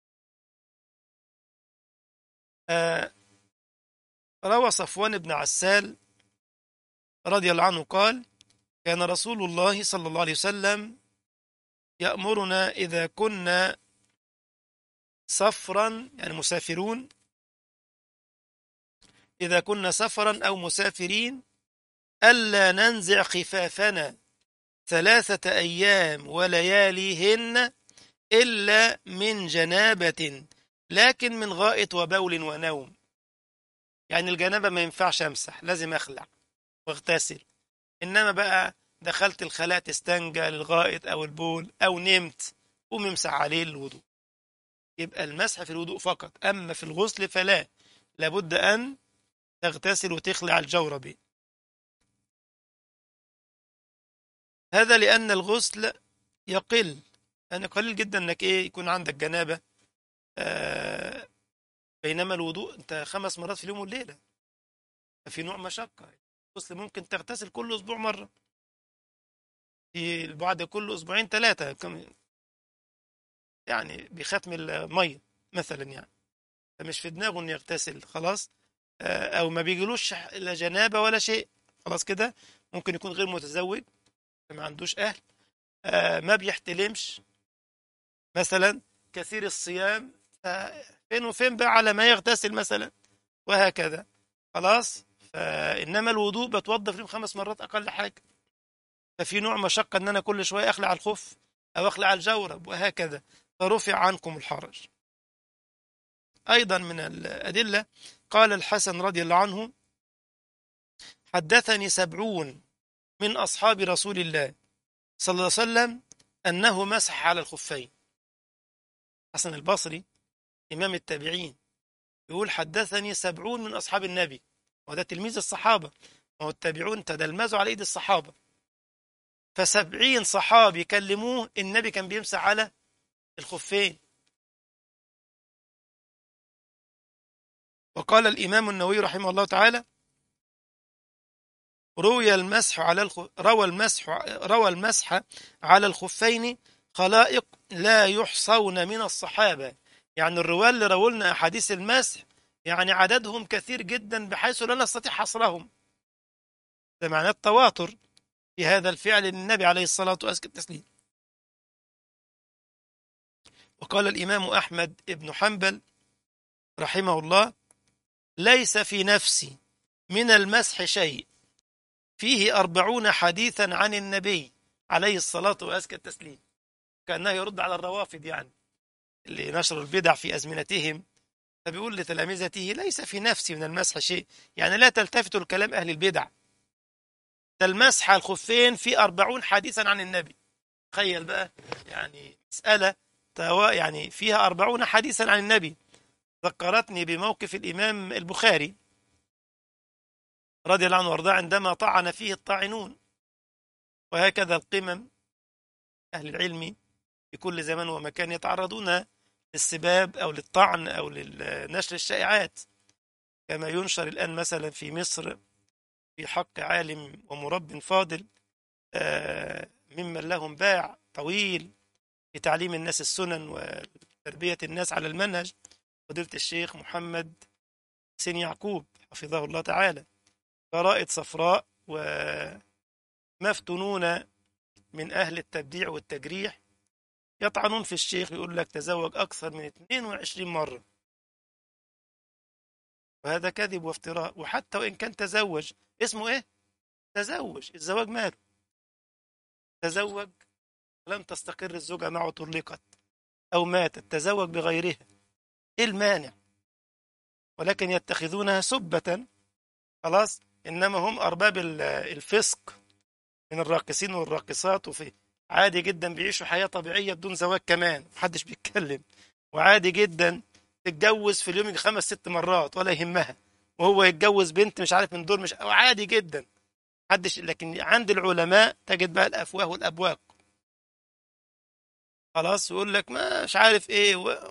آه روى صفوان بن عسال رضي الله عنه قال: كان رسول الله صلى الله عليه وسلم يأمرنا إذا كنا سفرا، يعني مسافرون، إذا كنا سفرا أو مسافرين، ألا ننزع خفافنا ثلاثة أيام ولياليهن إلا من جنابة، لكن من غائط وبول ونوم. يعني الجنابة ما ينفعش أمسح، لازم أخلع واغتسل. إنما بقى دخلت الخلاء تستنجى للغائط أو البول أو نمت، قوم يمسح عليه الوضوء. يبقى المسح في الوضوء فقط، أما في الغسل فلا، لابد أن تغتسل وتخلع الجورب. هذا لأن الغسل يقل، يعني قليل جدا انك ايه يكون عندك جنابة. آه بينما الوضوء انت خمس مرات في اليوم والليلة، ففي نوع مشقة. الغسل ممكن تغتسل كل اسبوع مرة، في بعد كل اسبوعين ثلاثة، كم- يعني بختم المية مثلا يعني. فمش في دماغه انه يغتسل خلاص. آه او ما بيجيلوش لا جنابة ولا شيء، خلاص كده. ممكن يكون غير متزوج، ما عندوش اهل، آه ما بيحتلمش مثلا، كثير الصيام، فين وفين بقى على ما يغتسل مثلا، وهكذا. خلاص. فإنما الوضوء بتوضى في اليوم خمس مرات أقل حاجة. ففي نوع مشقة إن أنا كل شوية أخلع الخف أو أخلع الجورب وهكذا، فرفع عنكم الحرج. أيضا من الأدلة قال الحسن رضي الله عنه: حدثني سبعون من أصحاب رسول الله صلى الله عليه وسلم أنه مسح على الخفين. حسن البصري إمام التابعين يقول: حدثني سبعون من أصحاب النبي، وده تلميذ الصحابة، وهو التابعون تدلمذوا على إيد الصحابة. فسبعين صحابي كلموه النبي كان بيمسح على الخفين. وقال الإمام النووي رحمه الله تعالى: روي المسح على الخ... روى المسح روى المسح على الخفين خلائق لا يحصون من الصحابة. يعني الرواة اللي رووا لنا أحاديث المسح يعني عددهم كثير جدا بحيث لا نستطيع حصرهم. ده معناه التواتر في هذا الفعل للنبي عليه الصلاة والتسليم. وقال الإمام أحمد بن حنبل رحمه الله: ليس في نفسي من المسح شيء فيه أربعون حديثا عن النبي عليه الصلاة والتسليم. كأنه يرد على الروافض يعني اللي نشروا البدع في أزمنتهم، فبيقول لتلامذته: ليس في نفسي من المسح شيء، يعني لا تلتفتوا لكلام أهل البدع، ده المسح على الخفين في أربعون حديثا عن النبي. تخيل بقى، يعني مسألة توا يعني فيها أربعون حديثا عن النبي. ذكرتني بموقف الإمام البخاري رضي الله عنه وارضاه عندما طعن فيه الطاعنون. وهكذا القمم أهل العلم في كل زمان ومكان يتعرضون للسباب أو للطعن أو لنشر الشائعات، كما ينشر الآن مثلا في مصر في حق عالم ومرب فاضل آه، ممن لهم باع طويل في تعليم الناس السنن وتربية الناس على المنهج، فضيلة الشيخ محمد حسين يعقوب حفظه الله تعالى. قرائد صفراء ومفتونون من أهل التبديع والتجريح يطعنون في الشيخ، يقول لك تزوج أكثر من اثنين وعشرين مرة، وهذا كذب وافتراء. وحتى وإن كان تزوج، اسمه إيه؟ تزوج، الزواج ماله؟ تزوج لم تستقر الزوجة معه، طلقت أو ماتت، تزوج بغيرها، إيه المانع؟ ولكن يتخذونها سبة. خلاص، إنما هم أرباب الفسق من الراقصين والراقصات، وفي عادي جدا بيعيشوا حياة طبيعية بدون زواج كمان، محدش بيتكلم، وعادي جدا تتجوز في اليوم خمس ست مرات ولا يهمها، وهو يتجوز بنت مش عارف من دول، مش عادي جدا محدش. لكن عند العلماء تجد بقى الأفواه والأبواق، خلاص يقول لك ما مش عارف ايه و...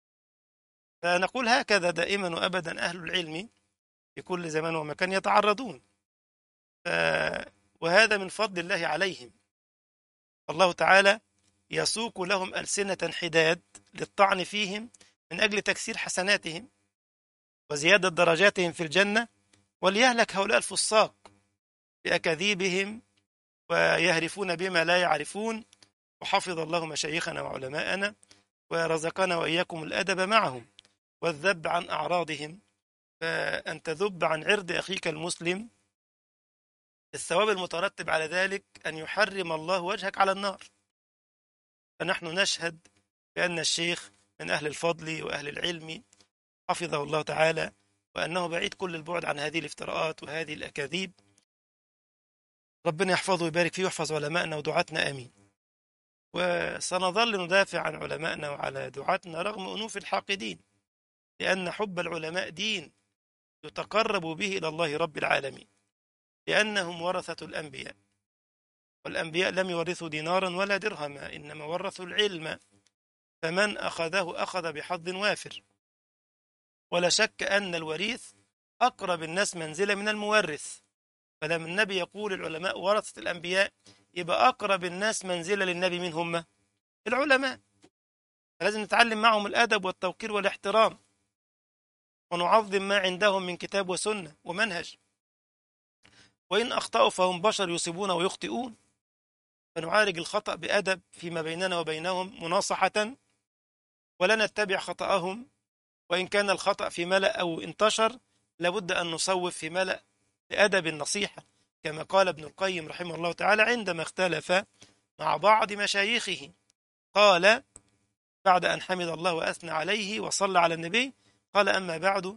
فنقول هكذا دائما وأبدا أهل العلم في كل زمان ومكان يتعرضون، ف... وهذا من فضل الله عليهم. الله تعالى يسوق لهم ألسنة حداد للطعن فيهم من أجل تكسير حسناتهم وزيادة درجاتهم في الجنة، وليهلك هؤلاء الفساق بأكاذيبهم ويهرفون بما لا يعرفون. وحفظ الله مشايخنا وعلماءنا ورزقنا وإياكم الأدب معهم والذب عن أعراضهم. فأن تذب عن عرض أخيك المسلم، الثواب المترتب على ذلك أن يحرم الله وجهك على النار. فنحن نشهد بأن الشيخ من أهل الفضل وأهل العلم حفظه الله تعالى، وأنه بعيد كل البعد عن هذه الافتراءات وهذه الأكاذيب. ربنا يحفظه ويبارك فيه ويحفظ علماءنا ودعاتنا، آمين. وسنظل ندافع عن علمائنا وعلى دعاتنا رغم أنوف الحاقدين، لأن حب العلماء دين يتقرب به إلى الله رب العالمين، لأنهم ورثة الأنبياء، والأنبياء لم يورثوا دينارا ولا درهما، إنما ورثوا العلم، فمن أخذه أخذ بحظ وافر. ولا شك أن الوريث أقرب الناس منزلة من المورث، فلما النبي يقول العلماء ورثة الأنبياء، يبقى أقرب الناس منزلة للنبي من هم؟ العلماء. فلازم نتعلم معهم الأدب والتوقير والاحترام، ونعظم ما عندهم من كتاب وسنة ومنهج. وإن أخطأوا فهم بشر يصيبون ويخطئون، فنعالج الخطأ بأدب فيما بيننا وبينهم مناصحة، ولا نتبع خطأهم. وإن كان الخطأ في ملأ أو انتشر لابد أن نصوب في ملأ بأدب النصيحة، كما قال ابن القيم رحمه الله تعالى عندما اختلف مع بعض مشايخه، قال بعد أن حمد الله وأثنى عليه وصلى على النبي، قال: أما بعد،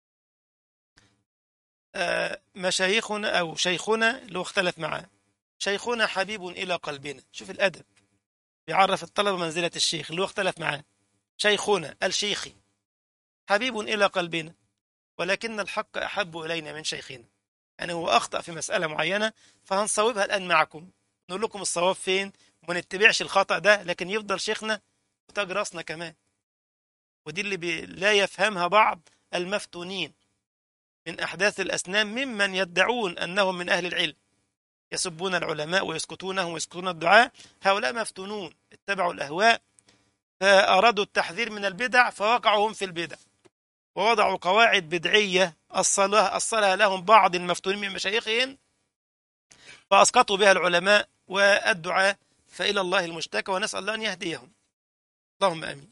آه، مشايخنا أو شيخنا اللي هو اختلف معاه، شيخنا حبيب إلى قلبنا. شوف الأدب، بيعرف الطلبة منزلة الشيخ اللي هو اختلف معاه. شيخنا الشيخي حبيب إلى قلبنا، ولكن الحق أحب إلينا من شيخنا. يعني هو أخطأ في مسألة معينة، فهنصوبها الآن معكم، نقول لكم الصواب فين، وما نتبعش الخطأ ده، لكن يفضل شيخنا وتاج راسنا كمان. ودي اللي بي لا يفهمها بعض المفتونين من أحداث الأسنان ممن يدعون أنهم من أهل العلم، يسبون العلماء ويسكتونهم ويسكتون الدعاء. هؤلاء مفتونون اتبعوا الأهواء، فأرادوا التحذير من البدع فوقعوا هم في البدع، ووضعوا قواعد بدعية أصلها أصلها لهم بعض المفتونين من مشايخهم، فأسقطوا بها العلماء والدعاء. فإلى الله المشتكى، ونسأل الله أن يهديهم. اللهم آمين.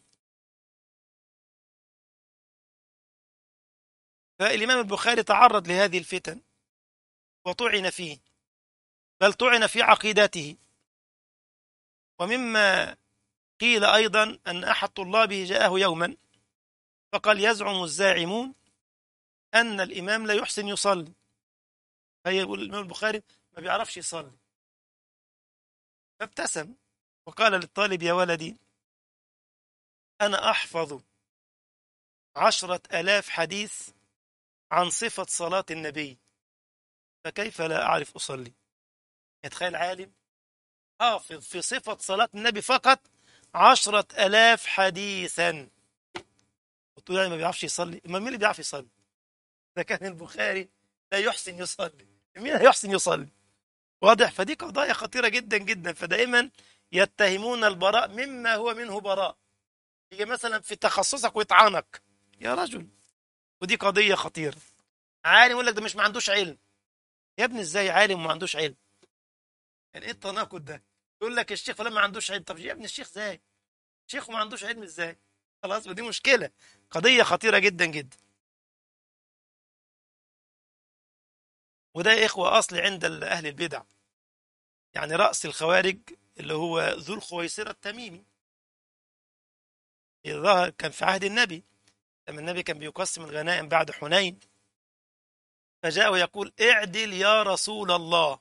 فالإمام البخاري تعرض لهذه الفتن وطعن فيه، بل طعن في عقيدته. ومما قيل أيضا أن أحد طلابه جاءه يوما فقال: يزعم الزاعمون أن الإمام لا يحسن يصلي. فيقول الإمام البخاري ما بيعرفش يصلي. فابتسم وقال للطالب: يا ولدي، أنا أحفظ عشرة آلاف حديث عن صفة صلاة النبي، فكيف لا أعرف أصلي؟ يتخيل عالم حافظ في صفة صلاة النبي فقط عشرة آلاف حديثا، وتقول يعني ما بيعرفش يصلي؟ ما مين اللي بيعرف يصلي؟ إذا كان البخاري لا يحسن يصلي، مين هيحسن يصلي؟ واضح. فدي قضايا خطيرة جدا جدا. فدائما يتهمون البراء مما هو منه براء، يجي مثلا في تخصصك ويطعنك يا رجل. ودي قضية خطيرة. عالم يقول لك ده مش ما عندوش علم. يا ابني ازاي عالم وما عندوش علم؟ يعني ايه التناقض ده؟ يقول لك الشيخ فلان ما عندوش علم. طب يا ابني الشيخ ازاي؟ شيخ وما عندوش علم ازاي؟ خلاص، ودي مشكلة، قضية خطيرة جدا جدا. وده يا إخوة أصل عند أهل البدع. يعني رأس الخوارج اللي هو ذو الخويصرة التميمي، ظهر كان في عهد النبي لما النبي كان بيقسم الغنائم بعد حنين، فجاء ويقول: اعدل يا رسول الله.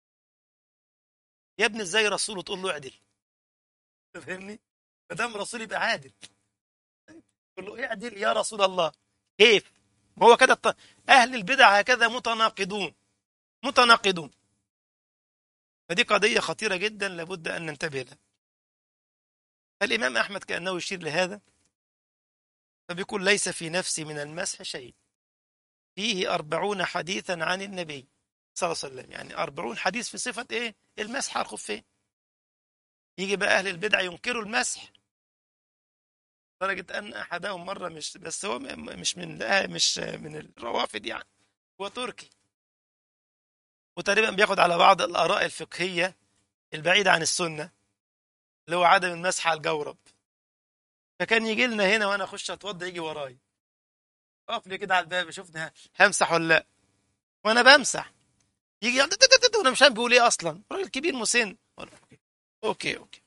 يا ابني ازاي رسول تقول له اعدل؟ فاهمني؟ ما دام رسول يبقى عادل. يقول له اعدل يا رسول الله، كيف؟ ما هو كده الط- اهل البدع هكذا متناقضون متناقضون. فدي قضية خطيرة جدا لابد ان ننتبه لها. الامام احمد كانه يشير لهذا، فبيقول: ليس في نفسي من المسح شيء، فيه أربعون حديثا عن النبي صلى الله عليه وسلم. يعني أربعون حديث في صفة إيه؟ المسح على الخفين. يجي بقى أهل البدع ينكروا المسح، لدرجة أن أحدهم مرة، مش بس هو م- مش من لا مش من الروافد يعني، هو تركي، وتقريبا بياخد على بعض الآراء الفقهية البعيدة عن السنة، اللي هو عدم المسح على الجورب. فكان يجي لنا هنا وأنا أخش أتوضى يجي وراي، أقف لي كده على الباب يشوفني همسح ولا لا، وأنا بمسح يجي يقعد تت- تت- تت- وأنا مش فاهم بيقول إيه أصلا، راجل كبير مسن. أوكي أوكي.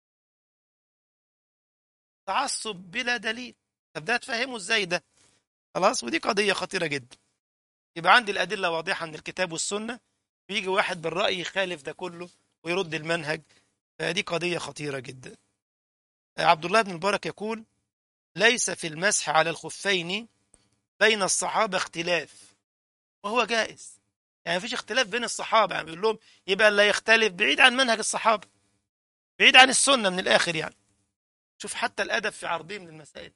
تعصب بلا دليل. طب ده تفهمه ازاي ده؟ خلاص. ودي قضية خطيرة جدا. يبقى عندي الأدلة واضحة من الكتاب والسنة، ويجي واحد بالرأي يخالف ده كله ويرد المنهج. فدي قضية خطيرة جدا. عبد الله بن المبارك يقول: ليس في المسح على الخفين بين الصحابة اختلاف، وهو جائز. يعني مفيش اختلاف بين الصحابة. يعني بيقول لهم يبقى لا يختلف، بعيد عن منهج الصحابة، بعيد عن السنة من الآخر يعني. شوف حتى الأدب في عرضهم للمسائل.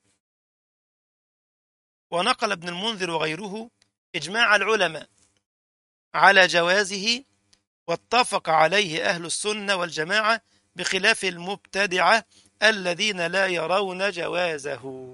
ونقل ابن المنذر وغيره إجماع العلماء على جوازه، واتفق عليه أهل السنة والجماعة، بخلاف المبتدعة الذين لا يرون جوازه.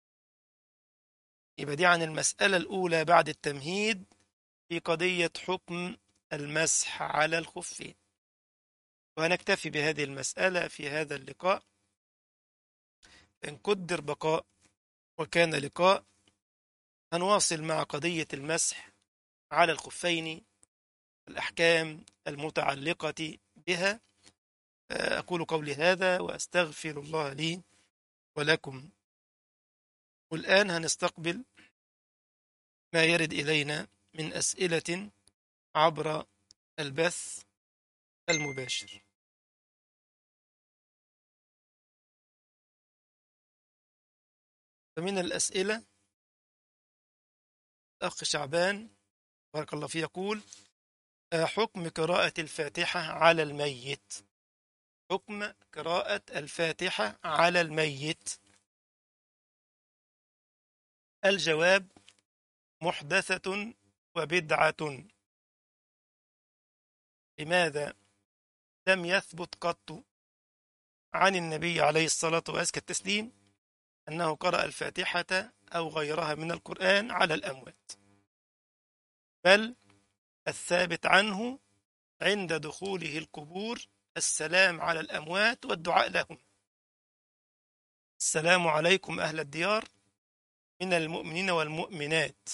يبقى دي عن المسألة الأولى بعد التمهيد في قضية حكم المسح على الخفين. وهنكتفي بهذه المسألة في هذا اللقاء، إن قدر بقاء وكان لقاء. هنواصل مع قضية المسح على الخفين، الأحكام المتعلقة بها. أقول قولي هذا وأستغفر الله لي ولكم. والآن هنستقبل ما يرد إلينا من أسئلة عبر البث المباشر. فمن الأسئلة الأخ شعبان بارك الله فيه يقول: حكم قراءة الفاتحة على الميت. حكم قراءة الفاتحة على الميت؟ الجواب: محدثة وبدعة. لماذا؟ لم يثبت قط عن النبي عليه الصلاة وأزكى التسليم أنه قرأ الفاتحة أو غيرها من القرآن على الأموات، بل الثابت عنه عند دخوله القبور السلام على الأموات والدعاء لهم: السلام عليكم أهل الديار من المؤمنين والمؤمنات،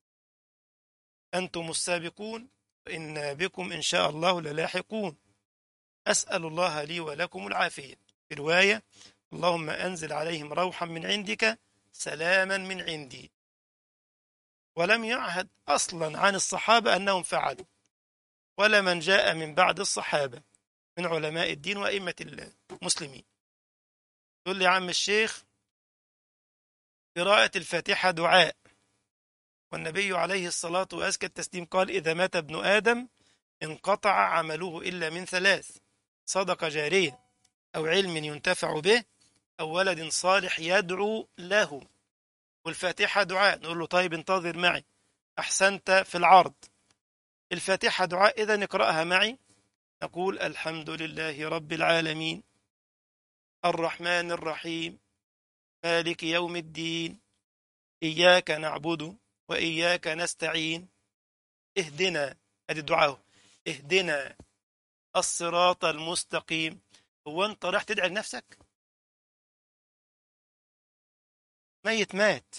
أنتم السابقون وإنا بكم إن شاء الله للاحقون، أسأل الله لي ولكم العافية. في رواية: اللهم أنزل عليهم روحا من عندك سلاما من عندي. ولم يعهد أصلا عن الصحابة أنهم فعلوا، ولا من جاء من بعد الصحابة من علماء الدين وأئمة المسلمين. يقول لي يا عم الشيخ قراءة الفاتحة دعاء، والنبي عليه الصلاة وأزكى التسليم قال: إذا مات ابن آدم انقطع عمله إلا من ثلاث: صدقة جارية، أو علم ينتفع به، أو ولد صالح يدعو له. والفاتحة دعاء. نقول له طيب انتظر معي، أحسنت في العرض، الفاتحة دعاء، إذا نقرأها معي. نقول: الحمد لله رب العالمين، الرحمن الرحيم، مالك يوم الدين، إياك نعبد وإياك نستعين، اهدنا، ادي الدعاء، اهدنا الصراط المستقيم. هو انت راح تدعي لنفسك؟ ميت مات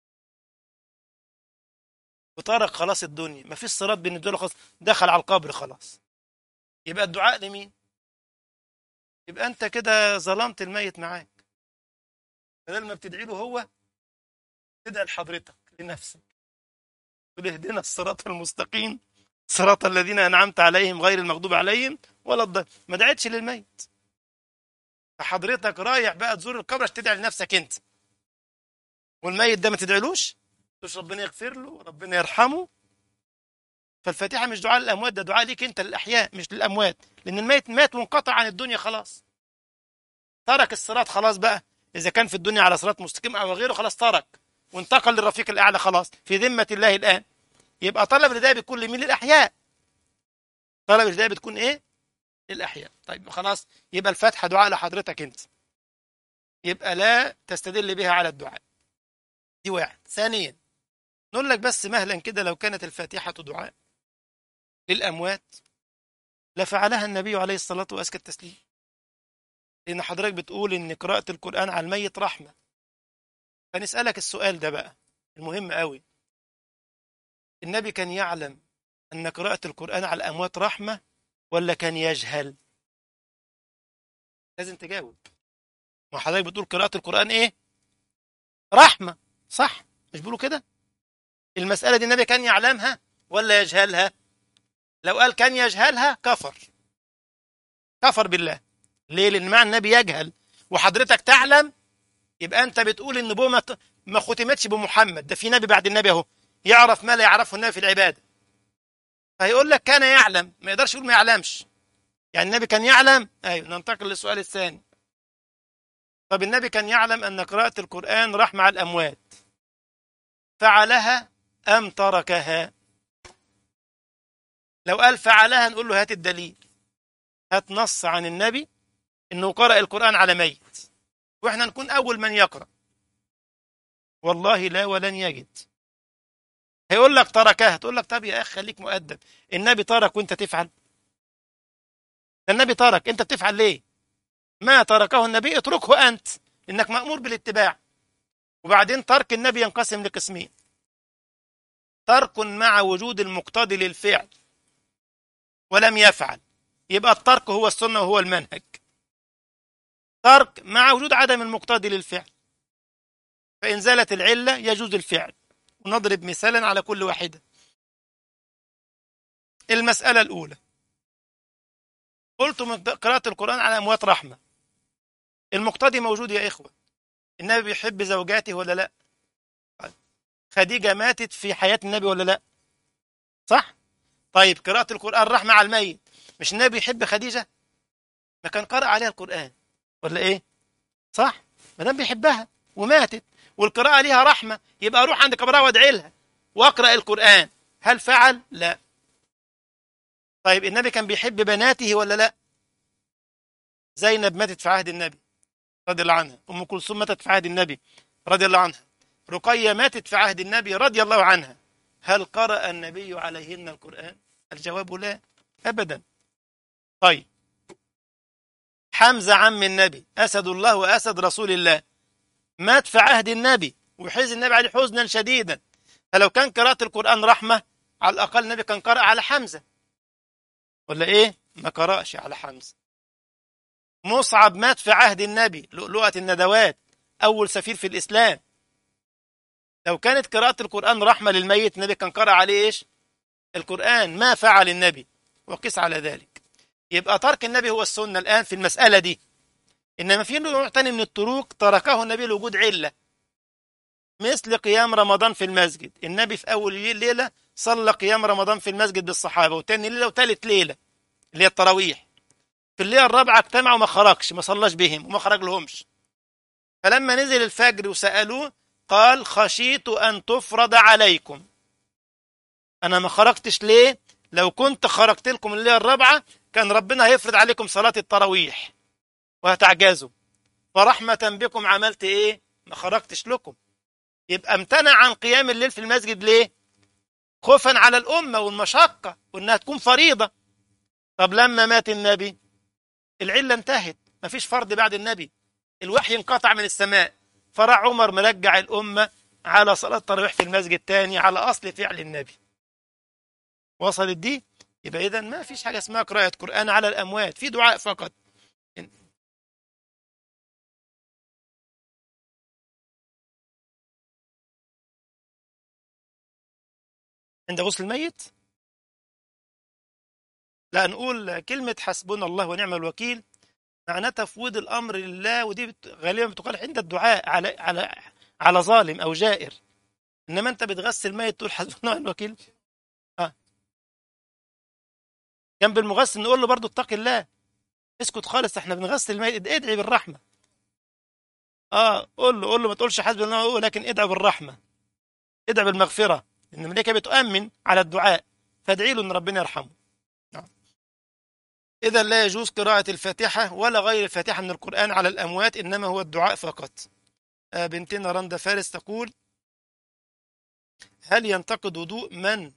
وطارق خلاص، الدنيا ما فيش صراط بالنسبه له، خلاص دخل على القبر خلاص. يبقى الدعاء لمين؟ يبقى انت كده ظلمت الميت معاك. بدل ما بتدعي له هو، تدعي لحضرتك لنفسك، تقول: اهدنا الصراط المستقيم صراط الذين انعمت عليهم غير المغضوب عليهم ولا الضالين. ما دعيتش للميت، فحضرتك رايح بقى تزور القبر عشان تدعي لنفسك انت، والميت ده ما تدعيلوش، تقولش ربنا يغفر له وربنا يرحمه. فالفاتحه مش دعاء للاموات، ده دعاء ليك انت للاحياء مش للاموات، لان الميت مات وانقطع عن الدنيا خلاص، ترك الصراط خلاص بقى. اذا كان في الدنيا على صراط مستقيم او غيره خلاص ترك وانتقل للرفيق الاعلى، خلاص في ذمه الله الان. يبقى طلب الهدايه بيكون لمين؟ للاحياء. طلب الهدايه بتكون ايه؟ للاحياء. طيب خلاص، يبقى الفاتحه دعاء لحضرتك انت، يبقى لا تستدل بها على الدعاء. دي واحد. ثانيا، نقول لك بس مهلا كده، لو كانت الفاتحه دعاء للاموات لفعلها النبي عليه الصلاه وازكى التسليم، لان حضرتك بتقول ان قراءه القران على الميت رحمه. فنسالك السؤال ده بقى المهم قوي: النبي كان يعلم أن قراءة القرآن على الأموات رحمة ولا كان يجهل؟ لازم تجاوب. ما حضرتك بتقول قراءة القرآن إيه؟ رحمة، صح؟ مش بيقولوا كده؟ المسألة دي النبي كان يعلمها ولا يجهلها؟ لو قال كان يجهلها كفر، كفر بالله. ليه؟ لأن مع النبي يجهل وحضرتك تعلم، يبقى أنت بتقول إن النبوة ما ما ختمتش بمحمد، ده في نبي بعد النبي أهو يعرف ما لا يعرفه النبي في العبادة. فيقول لك كان يعلم، ما يقدرش يقول ما يعلمش. يعني النبي كان يعلم؟ أيوه. ننتقل للسؤال الثاني: طب النبي كان يعلم أن قراءة القرآن رحمة على الأموات، فعلها أم تركها؟ لو قال فعلها نقول له هات الدليل، هات نص عن النبي أنه قرأ القرآن على ميت، وإحنا نكون أول من يقرأ. والله لا ولن يجد. هيقول لك تركها، تقول لك طب يا أخي خليك مؤدب، النبي ترك وأنت تفعل؟ ده النبي ترك، أنت بتفعل ليه؟ ما تركه النبي اتركه أنت، إنك مأمور بالاتباع. وبعدين ترك النبي ينقسم لقسمين: ترك مع وجود المقتضي للفعل ولم يفعل، يبقى الترك هو السنة وهو المنهج. ترك مع وجود عدم المقتضي للفعل، فإن زالت العلة يجوز الفعل. ونضرب مثالا على كل واحدة. المسألة الأولى: قلت من قراءة القرآن على أموات رحمة، المقتضي موجود يا إخوة، النبي بيحب زوجاته ولا لا؟ خديجة ماتت في حياة النبي ولا لا؟ صح؟ طيب قراءة القرآن رحمة على الميت، مش النبي يحب خديجة؟ ما كان قرأ عليها القرآن ولا إيه؟ صح؟ ما دام بيحبها وماتت والقراءة ليها رحمة، يبقى أروح عند قبرها وأدعي لها وأقرأ القرآن. هل فعل؟ لا. طيب النبي كان بيحب بناته ولا لا؟ زينب ماتت في عهد النبي رضي الله عنها، أم كلثوم ماتت في عهد النبي رضي الله عنها، رقية ماتت في عهد النبي رضي الله عنها. هل قرأ النبي عليهن القرآن؟ الجواب لا، أبدا. طيب حمزة عم النبي أسد الله وأسد رسول الله مات في عهد النبي وحزن النبي عليه حزنا شديدا، فلو كان قراءة القرآن رحمة على الأقل النبي كان قرأ على حمزة ولا إيه؟ ما قرأش على حمزة. مصعب مات في عهد النبي، لؤلؤة الندوات، أول سفير في الإسلام، لو كانت قراءة القرآن رحمة للميت النبي كان قرأ عليه إيش؟ القرآن. ما فعل النبي، وقس على ذلك. يبقى ترك النبي هو السنة الآن في المسألة دي. إنما في نوع تاني من التروك تركه النبي لوجود علة، مثل قيام رمضان في المسجد. النبي في أول ليلة صلى قيام رمضان في المسجد بالصحابة، وتاني ليلة وتالت ليلة اللي هي التراويح. في الليلة الرابعة اجتمعوا وما خرجش، ما صلاش بهم وما خرج لهمش. فلما نزل الفجر وسألوه قال خشيت أن تفرض عليكم. أنا ما خرجتش ليه؟ لو كنت خرجت لكم الليلة الرابعة كان ربنا هيفرض عليكم صلاة التراويح وهتعجزوا، فرحمة بكم عملت إيه؟ ما خرجتش لكم. يبقى امتنع عن قيام الليل في المسجد ليه؟ خوفا على الأمة والمشقة وإنها تكون فريضة. طب لما مات النبي العلة انتهت، ما فيش فرض بعد النبي، الوحي انقطع من السماء، فراح عمر مرجع الأمة على صلاة التراويح في المسجد تاني على أصل فعل النبي. وصلت دي؟ يبقى إذن ما فيش حاجة اسمها قراءة قرآن على الأموات، في دعاء فقط. عند غسل الميت لا نقول كلمة حسبنا الله ونعم الوكيل، معناه تفويض الأمر لله، ودي بت- غالبا بتقال عند الدعاء على على على ظالم أو جائر. إنما أنت بتغسل ميت تقول حسبنا ونعم الوكيل. آه. جنب المغسل نقول له برضه اتق الله، اسكت خالص، احنا بنغسل الميت، ادعي بالرحمة. اه قول له قول له ما تقولش حسبنا الله ونعم الوكيل، لكن ادعي بالرحمة، ادعي بالمغفرة، إن الملائكة بتؤمن على الدعاء، فادعي له إن ربنا يرحمه. نعم. إذا لا يجوز قراءة الفاتحة ولا غير الفاتحة من القرآن على الأموات، إنما هو الدعاء فقط. آه، بنتنا رندا فارس تقول هل ينتقد وضوء من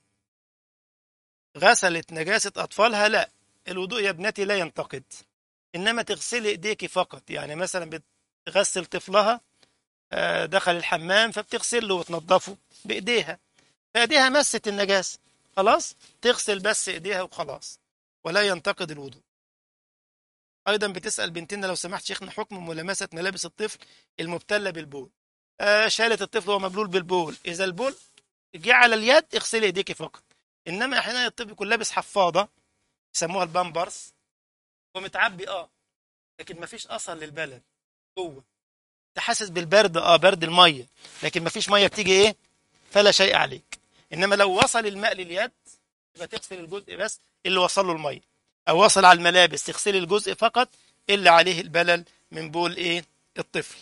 غسلت نجاسة أطفالها؟ لا، الوضوء يا ابنتي لا ينتقد، إنما تغسلي إيديك فقط. يعني مثلا بتغسل طفلها، آه، دخل الحمام فبتغسله وتنظفه بإيديها، فإيديها مست النجاسة، خلاص تغسل بس إيديها وخلاص، ولا ينتقد الوضوء. أيضا بتسأل بنتنا لو سمحت شيخنا حكم ملامسة ملابس الطفل المبتلة بالبول. آه شالت الطفل وهو مبلول بالبول، إذا البول جه على اليد اغسلي إيديك فقط. إنما أحيانا الطفل يكون لابس حفاضة يسموها البامبرز ومتعبي اه لكن ما فيش اثر للبلد جوه، تحسس بالبرد اه برد الميه، لكن ما فيش ميه بتيجي ايه، فلا شيء عليك. انما لو وصل الماء لليد يبقى تغسل الجزء بس اللي وصل له الميه، او وصل على الملابس تغسلي الجزء فقط اللي عليه البلل من بول ايه الطفل.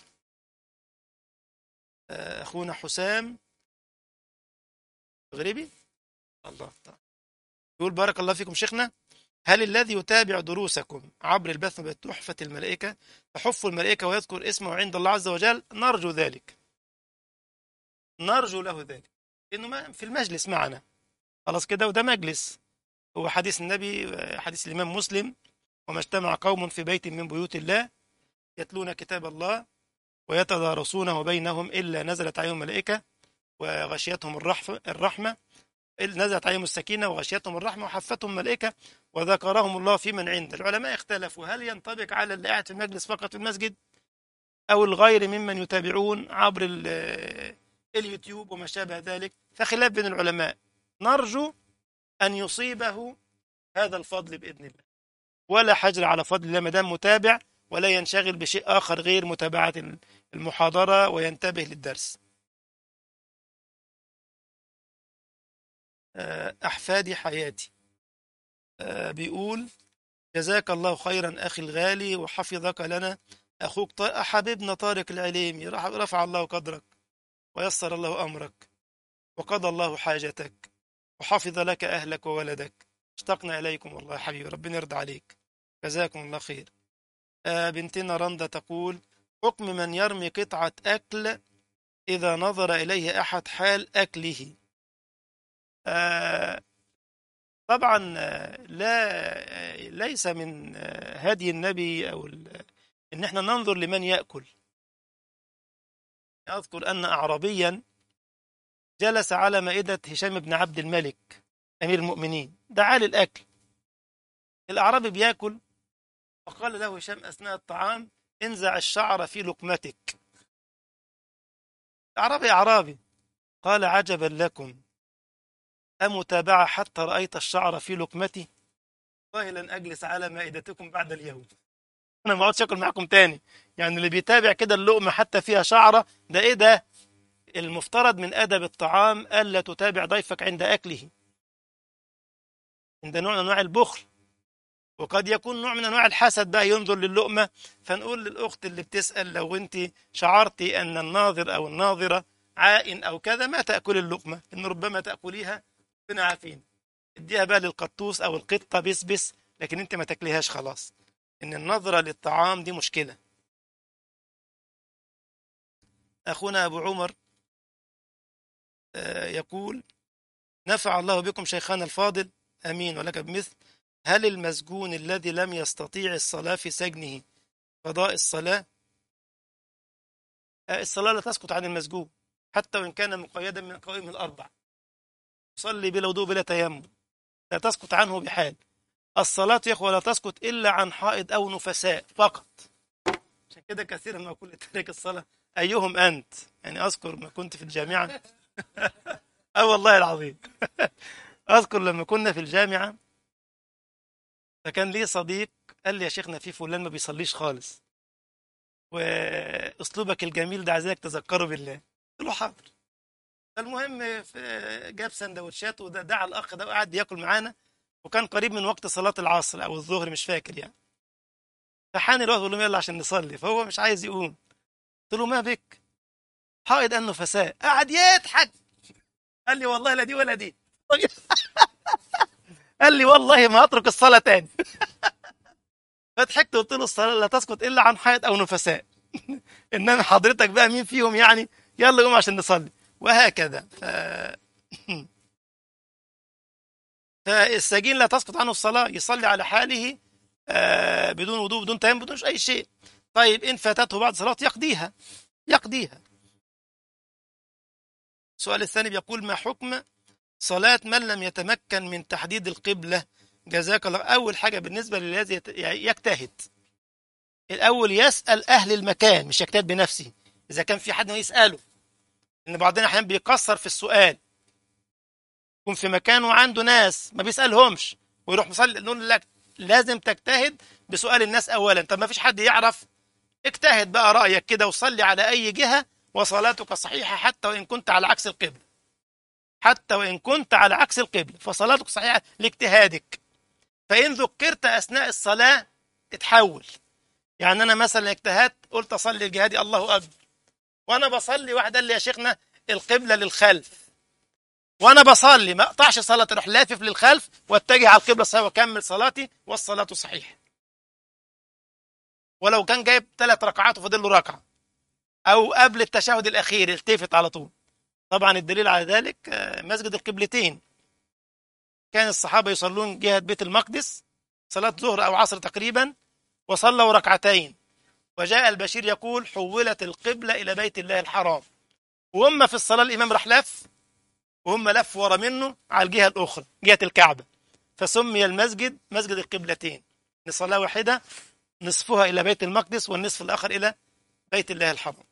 آه، اخونا حسام مغربي الله تعالى يقول بارك الله فيكم شيخنا، هل الذي يتابع دروسكم عبر البث بتحفة الملائكة تحف الملائكة ويذكر اسمه عند الله عز وجل؟ نرجو ذلك، نرجو له ذلك، إنه ما في المجلس معنا خلاص كده، وده مجلس. هو حديث النبي، حديث الإمام مسلم، وما اجتمع قوم في بيت من بيوت الله يتلون كتاب الله ويتدارسونه بينهم إلا نزلت عليهم ملائكة وغشيتهم الرحمة الرحمة نزلت عليهم السكينة وغشيتهم الرحمة وحفتهم ملائكة وذكرهم الله في من عنده. العلماء اختلفوا هل ينطبق على اللي قاعد في المجلس فقط في المسجد أو الغير ممن يتابعون عبر ال- اليوتيوب وما شابه ذلك، فخلاف بين العلماء. نرجو أن يصيبه هذا الفضل بإذن الله، ولا حجر على فضل الله ما دام متابع، ولا ينشغل بشيء آخر غير متابعة المحاضرة وينتبه للدرس. آه، أحفادي حياتي آه، بيقول جزاك الله خيرا أخي الغالي، وحفظك لنا أخوك ط- حبيبنا طارق العليمي، رح- رفع الله قدرك ويسر الله أمرك وقضى الله حاجتك وحفظ لك أهلك وولدك. اشتقنا إليكم والله يا حبيبي، ربنا يرضى عليك. جزاكم الله خير. آه بنتنا رندا تقول: حكم من يرمي قطعة أكل إذا نظر إليه أحد حال أكله. آه طبعا آه، لا آه، ليس من آه، هدي النبي أو ال- إن احنا ننظر لمن يأكل. أذكر أن أعرابيا جلس على مائدة هشام بن عبد الملك أمير المؤمنين، دعا للأكل. الأعرابي بياكل، فقال له هشام أثناء الطعام: انزع الشعر في لقمتك. أعرابي أعرابي قال: عجبا لكم، أمتابعة حتى رأيت الشعر في لقمتي؟ والله لن أجلس على مائدتكم بعد اليوم، أنا ما أقعدش أكل معاكم تاني. يعني اللي بيتابع كده اللقمة حتى فيها شعرة، ده إيه ده؟ المفترض من أدب الطعام ألا تتابع ضيفك عند أكله، عند نوع من أنواع البخل. وقد يكون نوع من أنواع الحسد بقى، ينظر للقمة. فنقول للأخت اللي بتسأل: لو أنت شعرتي أن الناظر أو الناظرة عائن أو كذا، ما تأكل اللقمة، إن ربما تأكليها ربنا عافين. اديها بقى للقطوس أو القطة بس بس، لكن أنت ما تاكليهاش خلاص. إن النظرة للطعام دي مشكلة. أخونا أبو عمر آه، يقول: نفع الله بكم شيخنا الفاضل، امين ولك بمثل. هل المسجون الذي لم يستطيع الصلاة في سجنه قضاء الصلاة؟ آه، الصلاة لا تسقط عن المسجون حتى وإن كان مقيدا من قوائم الأربع. يصلي بلا وضوء بلا تيمم، لا تسقط عنه بحال. الصلاة يا إخوة لا تسقط إلا عن حائض أو نفساء فقط. عشان كده كثيرا ما أقول لتارك الصلاة: أيهم أنت؟ يعني أذكر ما كنت في الجامعة أه والله العظيم أذكر لما كنا في الجامعة، فكان لي صديق قال لي: يا شيخنا في فلان ما بيصليش خالص، واسلوبك الجميل ده عايزينك تذكره بالله. قلت له حاضر. المهم في- جاب سندوتشات ودعا الاخ ده وقعد ياكل معانا، وكان قريب من وقت صلاة العصر او الظهر مش فاكر يعني. فحان الوقت بقول لهم: يلا عشان نصلي، فهو مش عايز يقوم. قلت له: ما بك؟ حائض النفساء. قعد يضحك، قال لي: والله لا دي ولا دي. قال لي: والله ما اترك الصلاة تاني. فضحكت، قلت له: الصلاة لا تسقط الا عن حائض او نفساء. انما حضرتك بقى مين فيهم يعني؟ يلا قوم عشان نصلي. وهكذا. ف... فالسجين لا تسقط عنه الصلاة، يصلي على حاله آه، بدون وضوء بدون تيمم بدون أي شيء. طيب إن فاتته بعد صلاة يقضيها، يقضيها. السؤال الثاني بيقول: ما حكم صلاة من لم يتمكن من تحديد القبلة؟ جزاك الله. أول حاجة بالنسبة للذي يت- يعني يجتهد، الأول يسأل أهل المكان، مش يجتهد بنفسه. إذا كان في حد ما يسأله، إن بعضنا أحيانا بيقصر في السؤال، يكون في مكان وعنده ناس ما بيسألهمش ويروح مصلي. نقول لك لازم تجتهد بسؤال الناس أولا. طب ما فيش حد يعرف، اجتهد بقى رأيك كده وصلي على أي جهة وصلاتك صحيحة، حتى وإن كنت على عكس القبلة. حتى وإن كنت على عكس القبلة فصلاتك صحيحة لاجتهادك. فإن ذكرت أثناء الصلاة اتحول. يعني أنا مثلا اجتهدت قلت أصلي الجهادي الله أكبر، وأنا بصلي واحد قال لي: يا شيخنا القبلة للخلف، وأنا بصلي ما أقطعش صلاة، أروح لافف للخلف واتجه على القبلة الصحيحة وأكمل صلاتي والصلاة صحيحة. ولو كان جايب ثلاث ركعات وفاضل له ركعة، أو قبل التشهد الأخير التفت على طول. طبعا الدليل على ذلك آه، مسجد القبلتين. كان الصحابة يصلون جهة بيت المقدس صلاة ظهر أو عصر تقريبا، وصلوا ركعتين، وجاء البشير يقول: حولت القبلة إلى بيت الله الحرام. وهم في الصلاة الإمام راح لف، وهم لف ورا منه على الجهة الأخرى جهة الكعبة، فسمي المسجد مسجد القبلتين، لصلاة واحدة، نصفها إلى بيت المقدس والنصف الآخر إلى بيت الله الحرام.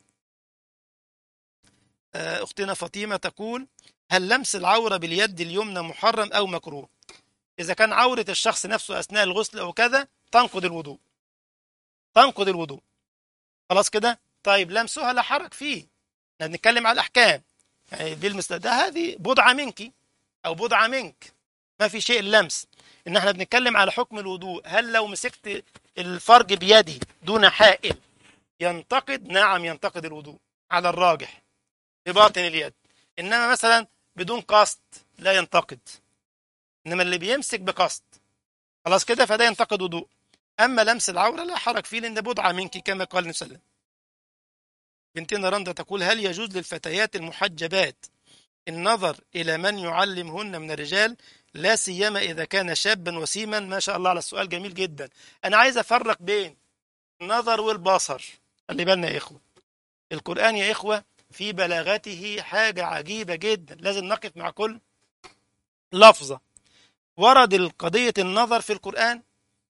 آه، أختنا فاطمة تقول: هل لمس العورة باليد اليمنى محرم أو مكروه؟ إذا كان عورة الشخص نفسه أثناء الغسل أو كذا تنقض الوضوء، تنقض الوضوء. خلاص كده. طيب لمسها لا حرج فيه، احنا بنتكلم على الأحكام. يعني بيلمس ده، هذه بضعة منك أو بضعة منك، ما في شيء اللمس. إن احنا بنتكلم على حكم الوضوء. هل لو مسكت الفرج بيدي دون حائل ينتقد؟ نعم ينتقد الوضوء على الراجح بباطن اليد. إنما مثلا بدون قصد لا ينتقد. إنما اللي بيمسك بقصد خلاص كده فده ينتقد وضوء. أما لمس العورة لا حرج فيه لأن بضعة منك كما قال النبي صلى الله عليه وسلم. بنتنا رندا تقول: هل يجوز للفتيات المحجبات النظر إلى من يعلمهن من الرجال، لا سيما إذا كان شابا وسيما؟ ما شاء الله على السؤال، جميل جدا. أنا عايز أفرق بين النظر والبصر. خلي بالنا يا إخوة، القرآن يا إخوة في بلاغته حاجة عجيبة جدا، لازم نقف مع كل لفظة. ورد القضية النظر في القرآن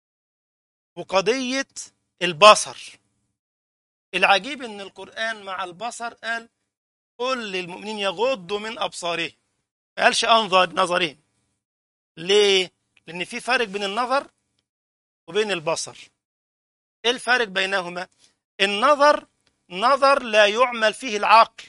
وقضية البصر. العجيب ان القرآن مع البصر قال: قل للمؤمنين يغضوا من أبصارهم، ما قالش أنظر نظرهم. ليه؟ لأن في فرق بين النظر وبين البصر. إيه الفرق بينهما؟ النظر نظر لا يعمل فيه العقل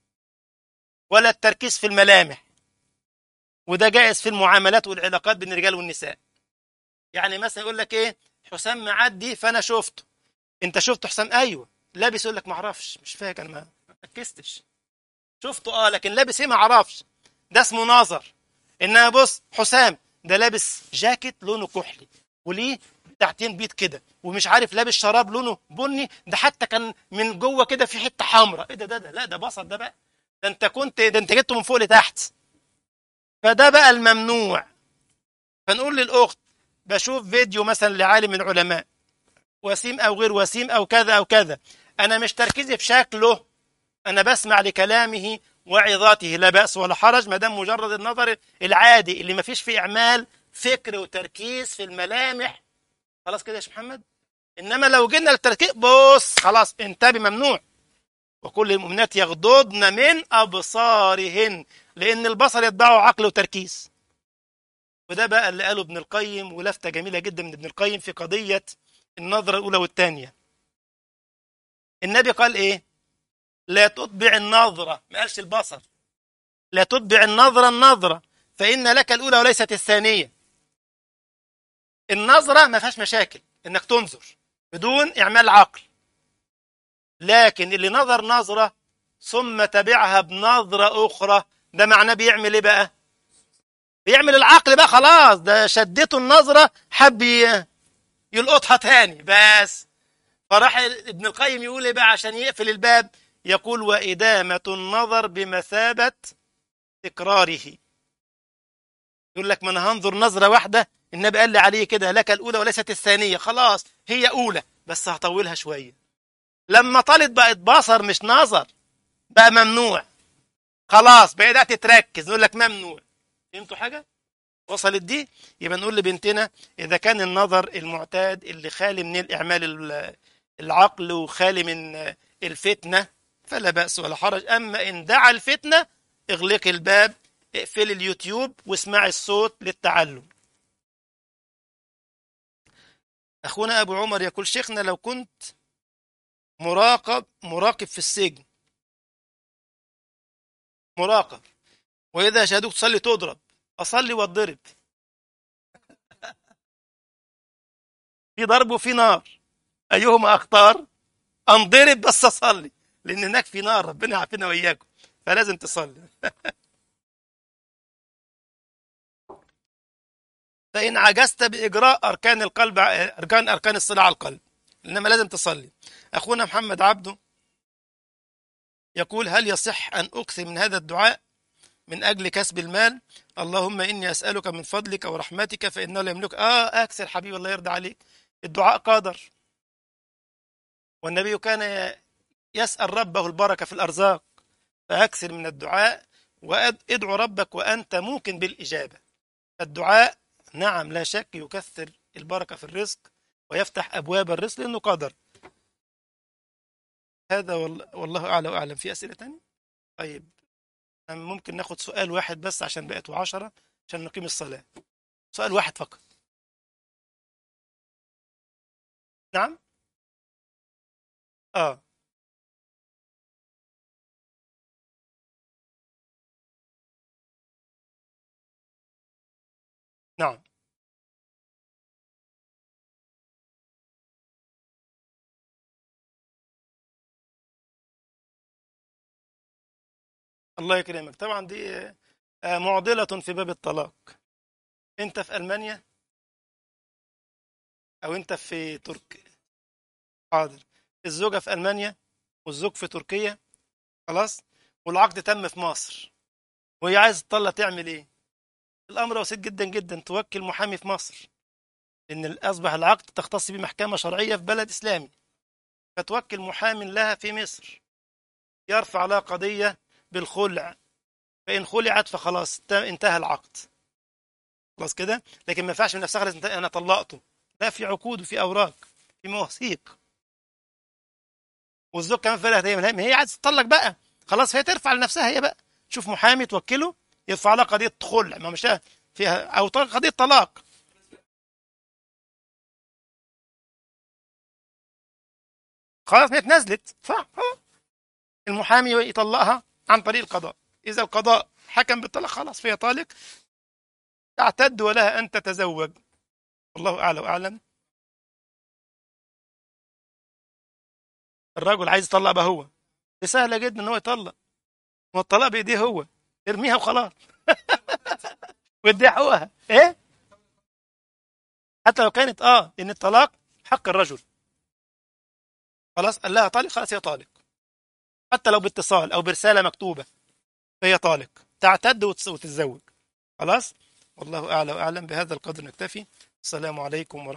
ولا التركيز في الملامح، وده جائز في المعاملات والعلاقات بين الرجال والنساء. يعني مثلا يقول لك ايه، حسام معدي فانا شفته. انت شفت حسام؟ ايوه. لابس؟ يقول لك ما اعرفش، مش فاكر، انا ما ركزتش. شفته اه، لكن لابس ايه ما اعرفش. ده اسمه نظر. انما بص، حسام ده لابس جاكيت لونه كحلي وليه تحتين بيض كده، ومش عارف لابس شراب لونه بني، ده حتى كان من جوه كده في حته حمراء. ايه ده ده ده لا ده بصر ده بقى. ده انت كنت ده انت جبته من فوق لتحت. فده بقى الممنوع. فنقول للاخت: بشوف فيديو مثلا لعالم من العلماء وسيم او غير وسيم او كذا او كذا، انا مش تركيزي في شكله، انا بسمع لكلامه وعظاته، لا بأس ولا حرج ما دام مجرد النظر العادي اللي ما فيش فيه اعمال فكر وتركيز في الملامح. خلاص كده يا شيخ محمد. انما لو جينا للتركيز، بص خلاص انتبه، ممنوع. وكل المؤمنات يغضضن من ابصارهن، لان البصر يتبعه عقل وتركيز. وده بقى اللي قاله ابن القيم، ولفتة جميلة جدا من ابن القيم في قضية النظرة الأولى والثانية. النبي قال إيه؟ لا تتبع النظرة، ما قالش البصر. لا تتبع النظرة النظرة، فإن لك الأولى وليست الثانية. النظرة ما فيهاش مشاكل إنك تنظر بدون إعمال عقل، لكن اللي نظر نظرة ثم تبعها بنظرة أخرى، ده معناه بيعمل إيه بقى؟ بيعمل العقل بقى، خلاص ده شدته النظرة، حب يلقطها تاني بس. فراح ابن القيم يقول ايه بقى عشان يقفل الباب؟ يقول: وإدامة النظر بمثابة تكراره. يقول لك ما انا هنظر نظرة واحدة، النبي قال لي عليه كده: لك الأولى وليست الثانية. خلاص هي أولى بس هطولها شوية. لما طالت بقت بصر مش نظر، بقى ممنوع. خلاص بدأت تركز، نقول لك ممنوع. فهمتوا حاجة؟ وصلت دي؟ يبقى نقول لبنتنا: إذا كان النظر المعتاد اللي خالي من الإعمال العقل وخالي من الفتنة فلا بأس ولا حرج. أما إن دعا الفتنة، اغلق الباب، اقفل اليوتيوب واسمع الصوت للتعلم. أخونا أبو عمر يقول: شيخنا لو كنت مراقب مراقب في السجن، مراقب، وإذا شهدوك تصلي تضرب، أصلي واتضرب؟ في ضرب وفي نار، أيهما أختار؟ أنضرب بس أصلي، لأن هناك في نار، ربنا يعافينا وإياكم، فلازم تصلي. فإن عجزت بإجراء أركان القلب، أركان أركان الصلاة على القلب، إنما لازم تصلي. أخونا محمد عبده يقول: هل يصح أن أكثر من هذا الدعاء من أجل كسب المال؟ اللهم إني أسألك من فضلك ورحمتك فإنه لا يملك. آه أكثر حبيبي، الله يرضى عليك. الدعاء قادر، والنبي كان يسأل ربه البركة في الأرزاق، فأكثر من الدعاء وادعو ربك وأنت موقن بالإجابة. الدعاء نعم لا شك يكثر البركة في الرزق ويفتح أبواب الرزق لأنه قادر. هذا والله أعلى وأعلم. في أسئلة تانية؟ طيب ممكن ناخد سؤال واحد بس عشان بقت عشرة عشان نقيم الصلاة. سؤال واحد فقط. نعم. آه نعم. الله يكرمك. طبعا دي آه، معضلة في باب الطلاق. انت في ألمانيا او انت في تركيا. حاضر. الزوجة في ألمانيا والزوج في تركيا. خلاص. والعقد تم في مصر وهي عايزة تطلق، تعمل ايه؟ الامر بسيط جدا جدا، توكل محامي في مصر، لان اصبح العقد تختص بمحكمة شرعية في بلد اسلامي، فتوكل محام لها في مصر يرفع لها قضية بالخلع. فإن خلعت فخلاص ت- انتهى العقد. خلاص كده. لكن ما ينفعش من نفسها خلاص انا طلقته. لا، في عقود وفي اوراق، في مواثيق. والزوج كمان في بالها، هي ما هي عايزه تطلق بقى. خلاص هي ترفع لنفسها هي بقى، تشوف محامي توكله يرفع لها قضيه خلع، ما مش فيها، او ط- قضيه طلاق. خلاص هي اتنازلت، صح. خلاص. المحامي يطلقها عن طريق القضاء. اذا القضاء حكم بالطلاق خلاص فهي طالق، تعتد ولها ان تتزوج. الله اعلى واعلم. الرجل عايز يطلق بقى هو، دي سهله جدا ان هو يطلق. ما الطلاق بايديه هو، ارميها وخلاص. واديها حقوقها ايه. حتى لو كانت اه ان الطلاق حق الرجل، خلاص قال لها طالق، خلاص هي طالق. حتى لو باتصال او برساله مكتوبه فهي طالق، تعتد وتس- وتتزوج. خلاص. والله اعلى واعلم. بهذا القدر نكتفي. السلام عليكم ورحمه